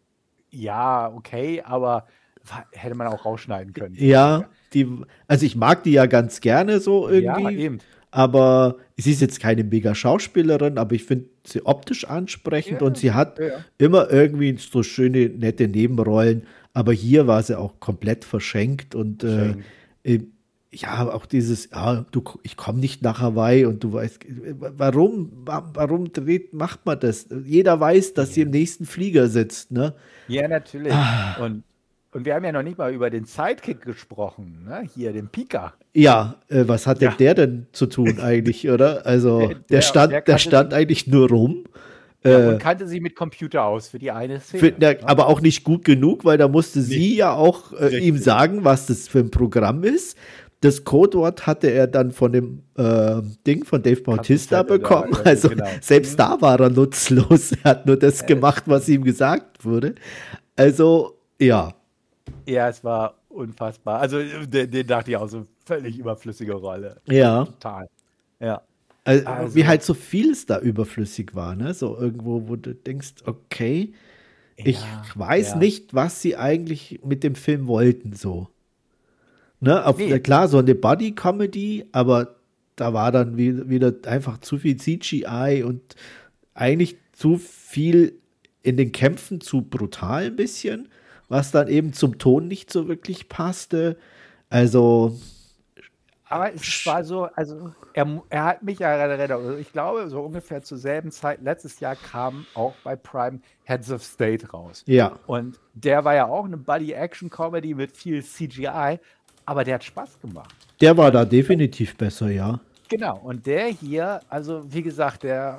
Speaker 2: ja, okay, aber war, hätte man auch rausschneiden können.
Speaker 1: Ja, die, also ich mag die ja ganz gerne so
Speaker 2: Ja,
Speaker 1: irgendwie,
Speaker 2: eben.
Speaker 1: aber sie ist jetzt keine mega Schauspielerin, aber ich finde sie optisch ansprechend
Speaker 2: Ja,
Speaker 1: und sie hat
Speaker 2: ja.
Speaker 1: immer irgendwie so schöne, nette Nebenrollen, aber hier war sie auch komplett verschenkt und äh,
Speaker 2: Verschenkt.
Speaker 1: äh, ja, auch dieses, ja, du, ich komme nicht nach Hawaii und du weißt, warum, wa- warum dreht, macht man das? Jeder weiß, dass sie im nächsten Flieger sitzt, ne?
Speaker 2: Ja, natürlich.
Speaker 1: Ah.
Speaker 2: Und, und wir haben ja noch nicht mal über den Sidekick gesprochen, ne? Hier, den Pika.
Speaker 1: Ja, äh, was hat denn
Speaker 2: Ja.
Speaker 1: der denn zu tun eigentlich, oder? Also,
Speaker 2: Der-
Speaker 1: der,
Speaker 2: der-
Speaker 1: stand,
Speaker 2: der
Speaker 1: der
Speaker 2: kannte
Speaker 1: stand eigentlich nur rum.
Speaker 2: Ja,
Speaker 1: Äh,
Speaker 2: und kannte sie mit Computer aus für die eine Szene.
Speaker 1: für, der,
Speaker 2: ne?
Speaker 1: aber auch nicht gut genug, weil da musste sie
Speaker 2: Nicht.
Speaker 1: ja auch äh, ihm
Speaker 2: Richtig.
Speaker 1: sagen, was das für ein Programm ist. Das Codewort hatte er dann von dem äh, Ding von Dave Bautista
Speaker 2: Kassenzelle da,
Speaker 1: bekommen.
Speaker 2: ja,
Speaker 1: Also
Speaker 2: genau.
Speaker 1: selbst da war er nutzlos. Er hat nur das gemacht, was ihm gesagt wurde. Also, ja.
Speaker 2: Ja, es war unfassbar. Also, den, den dachte ich auch so, völlig überflüssige Rolle.
Speaker 1: Ja.
Speaker 2: Total. Ja.
Speaker 1: Also,
Speaker 2: Also-
Speaker 1: wie halt so vieles da überflüssig war, ne? So irgendwo, wo du denkst, okay, ich
Speaker 2: Ja,
Speaker 1: weiß
Speaker 2: ja.
Speaker 1: nicht, was sie eigentlich mit dem Film wollten, so. Ne? Auf,
Speaker 2: Nee.
Speaker 1: klar, so eine Buddy-Comedy, aber da war dann wie- wieder einfach zu viel C G I und eigentlich zu viel in den Kämpfen zu brutal ein bisschen, was dann eben zum Ton nicht so wirklich passte. Also
Speaker 2: Aber es war so, also er, er hat mich ja erinnert, also ich glaube, so ungefähr zur selben Zeit, letztes Jahr kam auch bei Prime Heads of State raus.
Speaker 1: Ja.
Speaker 2: Und der war ja auch eine Buddy-Action-Comedy mit viel C G I, aber der hat Spaß gemacht.
Speaker 1: Der war da definitiv besser, ja.
Speaker 2: Genau, und der hier, also wie gesagt, der,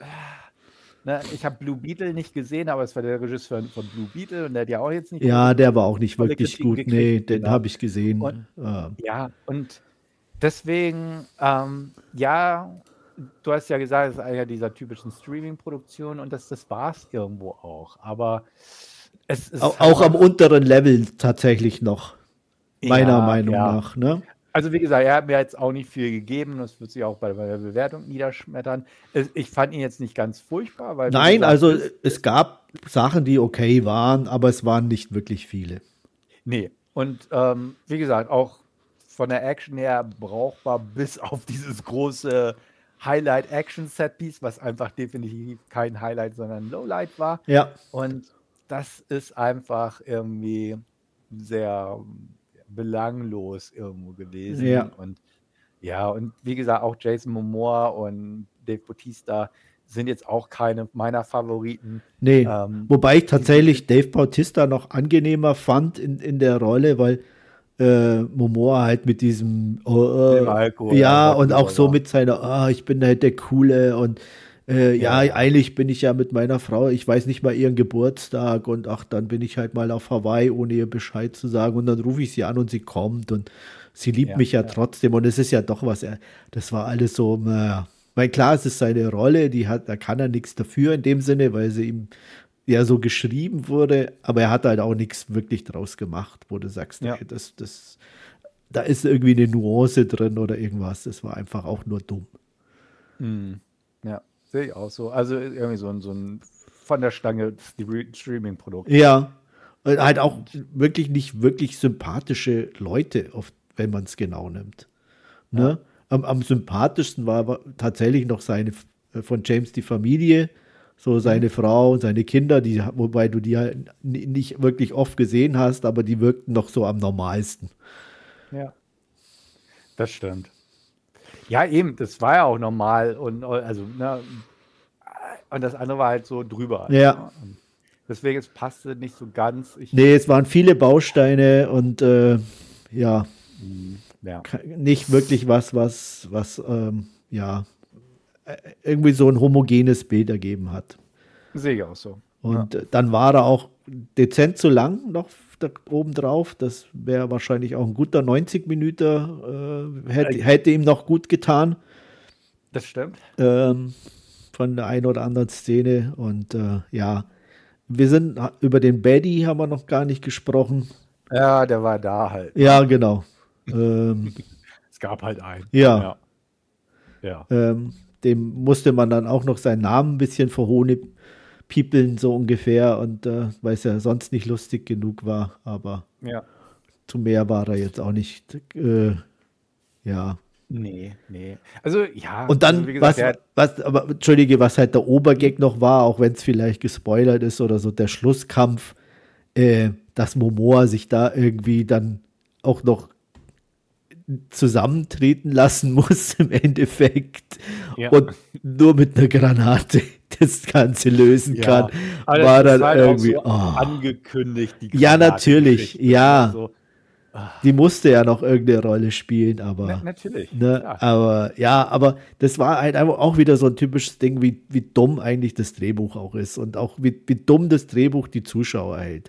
Speaker 2: ne, ich habe Blue Beetle nicht gesehen, aber es war der Regisseur von Blue Beetle und der hat ja auch jetzt nicht.
Speaker 1: Ja, der war auch nicht
Speaker 2: tolle
Speaker 1: wirklich
Speaker 2: Kritiken
Speaker 1: gut.
Speaker 2: gekriegt,
Speaker 1: Nee, den
Speaker 2: genau.
Speaker 1: habe ich gesehen.
Speaker 2: Und-
Speaker 1: Ah.
Speaker 2: Ja, und deswegen, ähm, ja, du hast ja gesagt, es ist einer dieser typischen Streaming-Produktionen und das, das war es irgendwo auch. Aber es ist
Speaker 1: Auch,
Speaker 2: halt
Speaker 1: auch am unteren Level tatsächlich noch, meiner
Speaker 2: Ja,
Speaker 1: Meinung
Speaker 2: ja.
Speaker 1: nach. Ne?
Speaker 2: Also wie gesagt, er hat mir jetzt auch nicht viel gegeben. Das wird sich auch bei, bei der Bewertung niederschmettern. Es- Ich fand ihn jetzt nicht ganz furchtbar, weil wie
Speaker 1: Nein,
Speaker 2: gesagt,
Speaker 1: also
Speaker 2: es-
Speaker 1: es gab Sachen, die okay waren, aber es waren nicht wirklich viele.
Speaker 2: nee. Und ähm, wie gesagt, auch von der Action her brauchbar bis auf dieses große Highlight-Action-Set-Piece, was einfach definitiv kein Highlight, sondern ein Lowlight war.
Speaker 1: Ja,
Speaker 2: Und das ist einfach irgendwie sehr belanglos irgendwo gewesen.
Speaker 1: Ja.
Speaker 2: Und ja, und wie gesagt, auch Jason Momoa und Dave Bautista sind jetzt auch keine meiner Favoriten.
Speaker 1: nee.
Speaker 2: Ähm,
Speaker 1: Wobei ich tatsächlich Dave Bautista noch angenehmer fand in, in der Rolle, weil äh, Momoa halt mit diesem oh,
Speaker 2: Dem
Speaker 1: äh,
Speaker 2: Alkohol
Speaker 1: ja,
Speaker 2: einfach
Speaker 1: und auch so
Speaker 2: war.
Speaker 1: mit seiner, ah, ich bin halt der Coole und äh, ja,
Speaker 2: Ja.
Speaker 1: eigentlich bin ich ja mit meiner Frau, ich weiß nicht mal ihren Geburtstag und ach, dann bin ich halt mal auf Hawaii, ohne ihr Bescheid zu sagen und dann rufe ich sie an und sie kommt und sie liebt
Speaker 2: Ja,
Speaker 1: mich ja,
Speaker 2: ja.
Speaker 1: trotzdem und es ist ja doch was, er, das war alles so, naja, weil klar, es ist seine Rolle, die hat, da kann er nichts dafür in dem Sinne, weil sie ihm ja so geschrieben wurde, aber er hat halt auch nichts wirklich draus gemacht, wo du sagst,
Speaker 2: Ja.
Speaker 1: ey, das, das, da ist irgendwie eine Nuance drin oder irgendwas, das war einfach auch nur dumm.
Speaker 2: Hm. Ja, sehe ich auch so. Also irgendwie so ein, so ein von der Stange Stre- Streaming-Produkt.
Speaker 1: Ja, und halt auch wirklich nicht wirklich sympathische Leute, oft, wenn man es genau nimmt. Ne? Am, am sympathischsten war aber tatsächlich noch seine, äh, von James die Familie, so seine Frau und seine Kinder, die, wobei du die halt n- nicht wirklich oft gesehen hast, aber die wirkten noch so am normalsten.
Speaker 2: Ja, das stimmt. Ja, eben, das war ja auch normal und also, ne, und das andere war halt so drüber.
Speaker 1: Ja.
Speaker 2: Ne? Und deswegen, es passte nicht so ganz. Ich,
Speaker 1: Nee, es waren viele Bausteine und äh, ja,
Speaker 2: ja.
Speaker 1: ke- nicht wirklich was, was, was, ähm, ja, äh, irgendwie so ein homogenes Bild ergeben hat.
Speaker 2: Sehe ich auch so.
Speaker 1: Und äh, dann war er auch dezent zu lang noch da oben drauf. Das wäre wahrscheinlich auch ein guter neunzig Minuten, äh, hätte, hätte ihm noch gut getan.
Speaker 2: Das stimmt.
Speaker 1: Ähm, von der einen oder anderen Szene. Und äh, ja, wir sind über den Baddy haben wir noch gar nicht gesprochen.
Speaker 2: Ja, der war da halt.
Speaker 1: Ja, genau. ähm,
Speaker 2: Es gab halt einen.
Speaker 1: Ja.
Speaker 2: Ja. Ja.
Speaker 1: ähm, dem musste man dann auch noch seinen Namen ein bisschen verhohnepiepeln, so ungefähr. Und äh, weil es ja sonst nicht lustig genug war. Aber
Speaker 2: Ja.
Speaker 1: zu mehr war er jetzt auch nicht. Äh, ja.
Speaker 2: Nee, nee. Also, ja.
Speaker 1: Und dann,
Speaker 2: also, wie gesagt,
Speaker 1: was,
Speaker 2: der hat-
Speaker 1: was, aber Entschuldige, was halt der Obergag noch war, auch wenn es vielleicht gespoilert ist oder so, der Schlusskampf, äh, dass Momoa sich da irgendwie dann auch noch zusammentreten lassen muss im Endeffekt
Speaker 2: Ja.
Speaker 1: und nur mit einer Granate das Ganze lösen
Speaker 2: Ja,
Speaker 1: kann,
Speaker 2: aber das
Speaker 1: war
Speaker 2: ist
Speaker 1: dann
Speaker 2: halt auch
Speaker 1: irgendwie,
Speaker 2: so
Speaker 1: oh.
Speaker 2: angekündigt. Die
Speaker 1: Ja, natürlich,
Speaker 2: Granatengeschichte,
Speaker 1: ja.
Speaker 2: ne? So,
Speaker 1: Die musste ja noch irgendeine Rolle spielen, aber
Speaker 2: na, natürlich.
Speaker 1: Ne,
Speaker 2: klar.
Speaker 1: aber ja, aber das war halt einfach auch wieder so ein typisches Ding, wie, wie dumm eigentlich das Drehbuch auch ist und auch wie, wie dumm das Drehbuch die Zuschauer hält.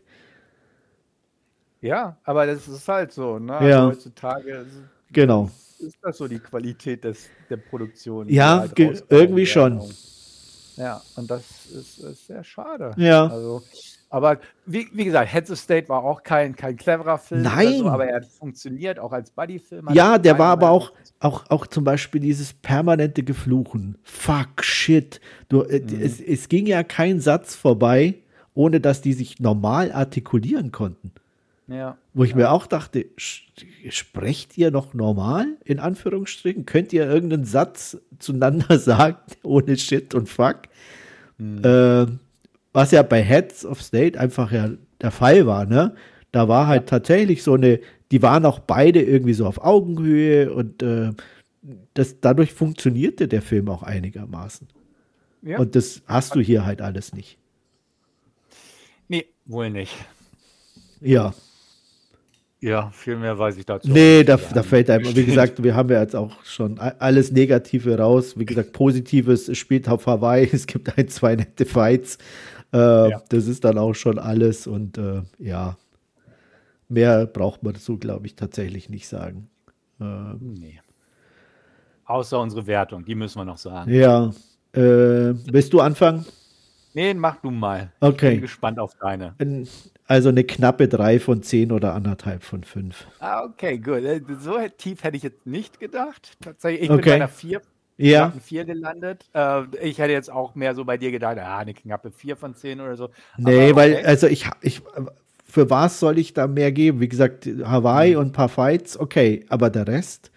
Speaker 2: Ja, aber das ist halt so, ne?
Speaker 1: Ja.
Speaker 2: Also heutzutage ist,
Speaker 1: Genau.
Speaker 2: ist das so die Qualität des, der Produktion.
Speaker 1: Ja,
Speaker 2: die halt
Speaker 1: ge-
Speaker 2: rausgehauen
Speaker 1: irgendwie
Speaker 2: werden.
Speaker 1: schon.
Speaker 2: Ja, und das ist, ist sehr schade.
Speaker 1: Ja.
Speaker 2: Also, aber wie, wie gesagt, Heads of State war auch kein, kein cleverer Film.
Speaker 1: Nein.
Speaker 2: Oder so, aber er hat funktioniert, auch als Buddy-Film. hat
Speaker 1: Ja,
Speaker 2: er
Speaker 1: der war
Speaker 2: meiner
Speaker 1: aber
Speaker 2: Meinung
Speaker 1: auch, auch, auch zum Beispiel dieses permanente Gefluchen. Fuck, shit. Du, äh,
Speaker 2: Mhm.
Speaker 1: es, es ging ja kein Satz vorbei, ohne dass die sich normal artikulieren konnten.
Speaker 2: nach- Ja.
Speaker 1: Wo ich mir auch dachte, sch- sprecht ihr noch normal, in Anführungsstrichen? Könnt ihr irgendeinen Satz zueinander sagen, ohne Shit und Fuck? Ähm, was ja bei Heads of State einfach ja der Fall war, ne? Da war halt tatsächlich so eine die waren auch beide irgendwie so auf Augenhöhe und äh, das, dadurch funktionierte der Film auch einigermaßen.
Speaker 2: Ja.
Speaker 1: Und das hast du hier halt alles nicht.
Speaker 2: Nee, wohl nicht.
Speaker 1: Ja.
Speaker 2: Ja, viel mehr weiß ich dazu.
Speaker 1: Nee,
Speaker 2: nicht
Speaker 1: da,
Speaker 2: zu sagen.
Speaker 1: da fällt einem, wie gesagt, wir haben ja jetzt auch schon a- alles Negative raus. Wie gesagt, Positives, es spielt auf Hawaii, es gibt ein, zwei nette Fights. Äh,
Speaker 2: Ja.
Speaker 1: Das ist dann auch schon alles und äh, ja, mehr braucht man so, glaube ich, tatsächlich nicht sagen. Äh,
Speaker 2: Nee. Außer unsere Wertung, die müssen wir noch sagen.
Speaker 1: ja, äh, willst du anfangen?
Speaker 2: Nee, mach du mal. Ich
Speaker 1: Okay.
Speaker 2: bin gespannt auf deine.
Speaker 1: Ein- Also eine knappe drei von zehn oder anderthalb von fünf.
Speaker 2: Ah, okay, gut. Äh, So tief hätte ich jetzt nicht gedacht. Tatsächlich, ich bin
Speaker 1: Okay.
Speaker 2: bei einer vier,
Speaker 1: Ja,
Speaker 2: knappen vier gelandet. Äh, ich hätte jetzt auch mehr so bei dir gedacht, ah, eine knappe vier von zehn oder so.
Speaker 1: nee,
Speaker 2: Aber
Speaker 1: weil,
Speaker 2: okay.
Speaker 1: also ich, ich, für was soll ich da mehr geben? Wie gesagt, Hawaii
Speaker 2: Mhm.
Speaker 1: und ein paar Fights, okay, aber der Rest,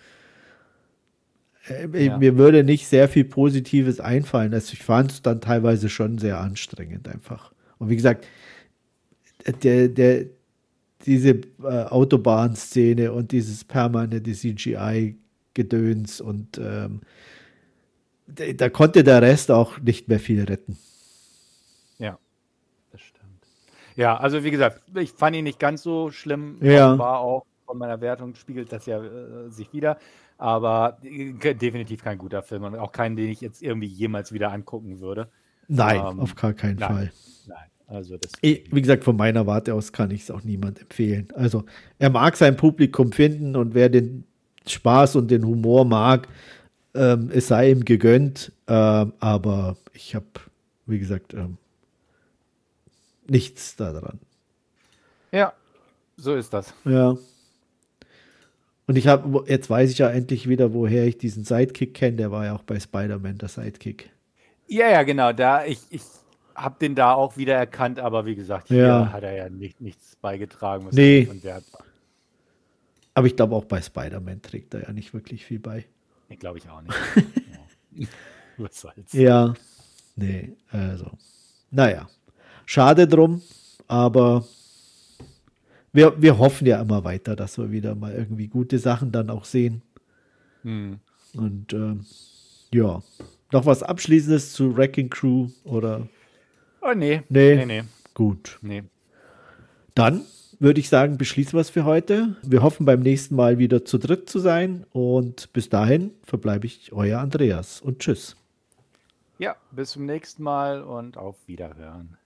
Speaker 1: äh,
Speaker 2: Ja.
Speaker 1: mir würde nicht sehr viel Positives einfallen. Also ich fand es dann teilweise schon sehr anstrengend einfach. Und wie gesagt, der, der, diese äh, Autobahnszene und dieses permanente C G I-Gedöns und ähm, da, da konnte der Rest auch nicht mehr viel retten.
Speaker 2: Ja, das stimmt. Ja, also wie gesagt, ich fand ihn nicht ganz so schlimm.
Speaker 1: Ja.
Speaker 2: War auch von meiner Wertung spiegelt das ja äh, sich wieder. Aber äh, definitiv kein guter Film und auch keinen, den ich jetzt irgendwie jemals wieder angucken würde.
Speaker 1: Nein,
Speaker 2: Ähm,
Speaker 1: auf gar keinen
Speaker 2: nein.
Speaker 1: Fall.
Speaker 2: Nein, also das.
Speaker 1: Ich, wie gesagt, von meiner Warte aus kann ich es auch niemand empfehlen. Also, er mag sein Publikum finden und wer den Spaß und den Humor mag, ähm, es sei ihm gegönnt. Ähm, aber ich habe, wie gesagt, ähm, nichts daran.
Speaker 2: Ja, so ist das.
Speaker 1: Ja. Und ich habe, jetzt weiß ich ja endlich wieder, woher ich diesen Sidekick kenne. Der war ja auch bei Spider-Man, der Sidekick.
Speaker 2: Ja, ja, genau. Da ich, ich habe den da auch wieder erkannt, aber wie gesagt, hier
Speaker 1: Ja.
Speaker 2: hat er ja nicht, nichts beigetragen, was
Speaker 1: Nee.
Speaker 2: von Wert war.
Speaker 1: Aber ich glaube, auch bei Spider-Man trägt er ja nicht wirklich viel bei.
Speaker 2: Nee, glaube ich auch nicht. Ja. Was soll's.
Speaker 1: Ja, nee, also, naja, schade drum, aber wir, wir hoffen ja immer weiter, dass wir wieder mal irgendwie gute Sachen dann auch sehen.
Speaker 2: Hm.
Speaker 1: Und ähm, ja, noch was Abschließendes zu Wrecking Crew oder?
Speaker 2: Oh, nee.
Speaker 1: Nee.
Speaker 2: Nee, nee.
Speaker 1: Gut,
Speaker 2: nee.
Speaker 1: dann würde ich sagen, beschließen wir es für heute. Wir hoffen beim nächsten Mal wieder zu dritt zu sein und bis dahin verbleibe ich euer Andreas und tschüss.
Speaker 2: Ja, bis zum nächsten Mal und auf Wiederhören.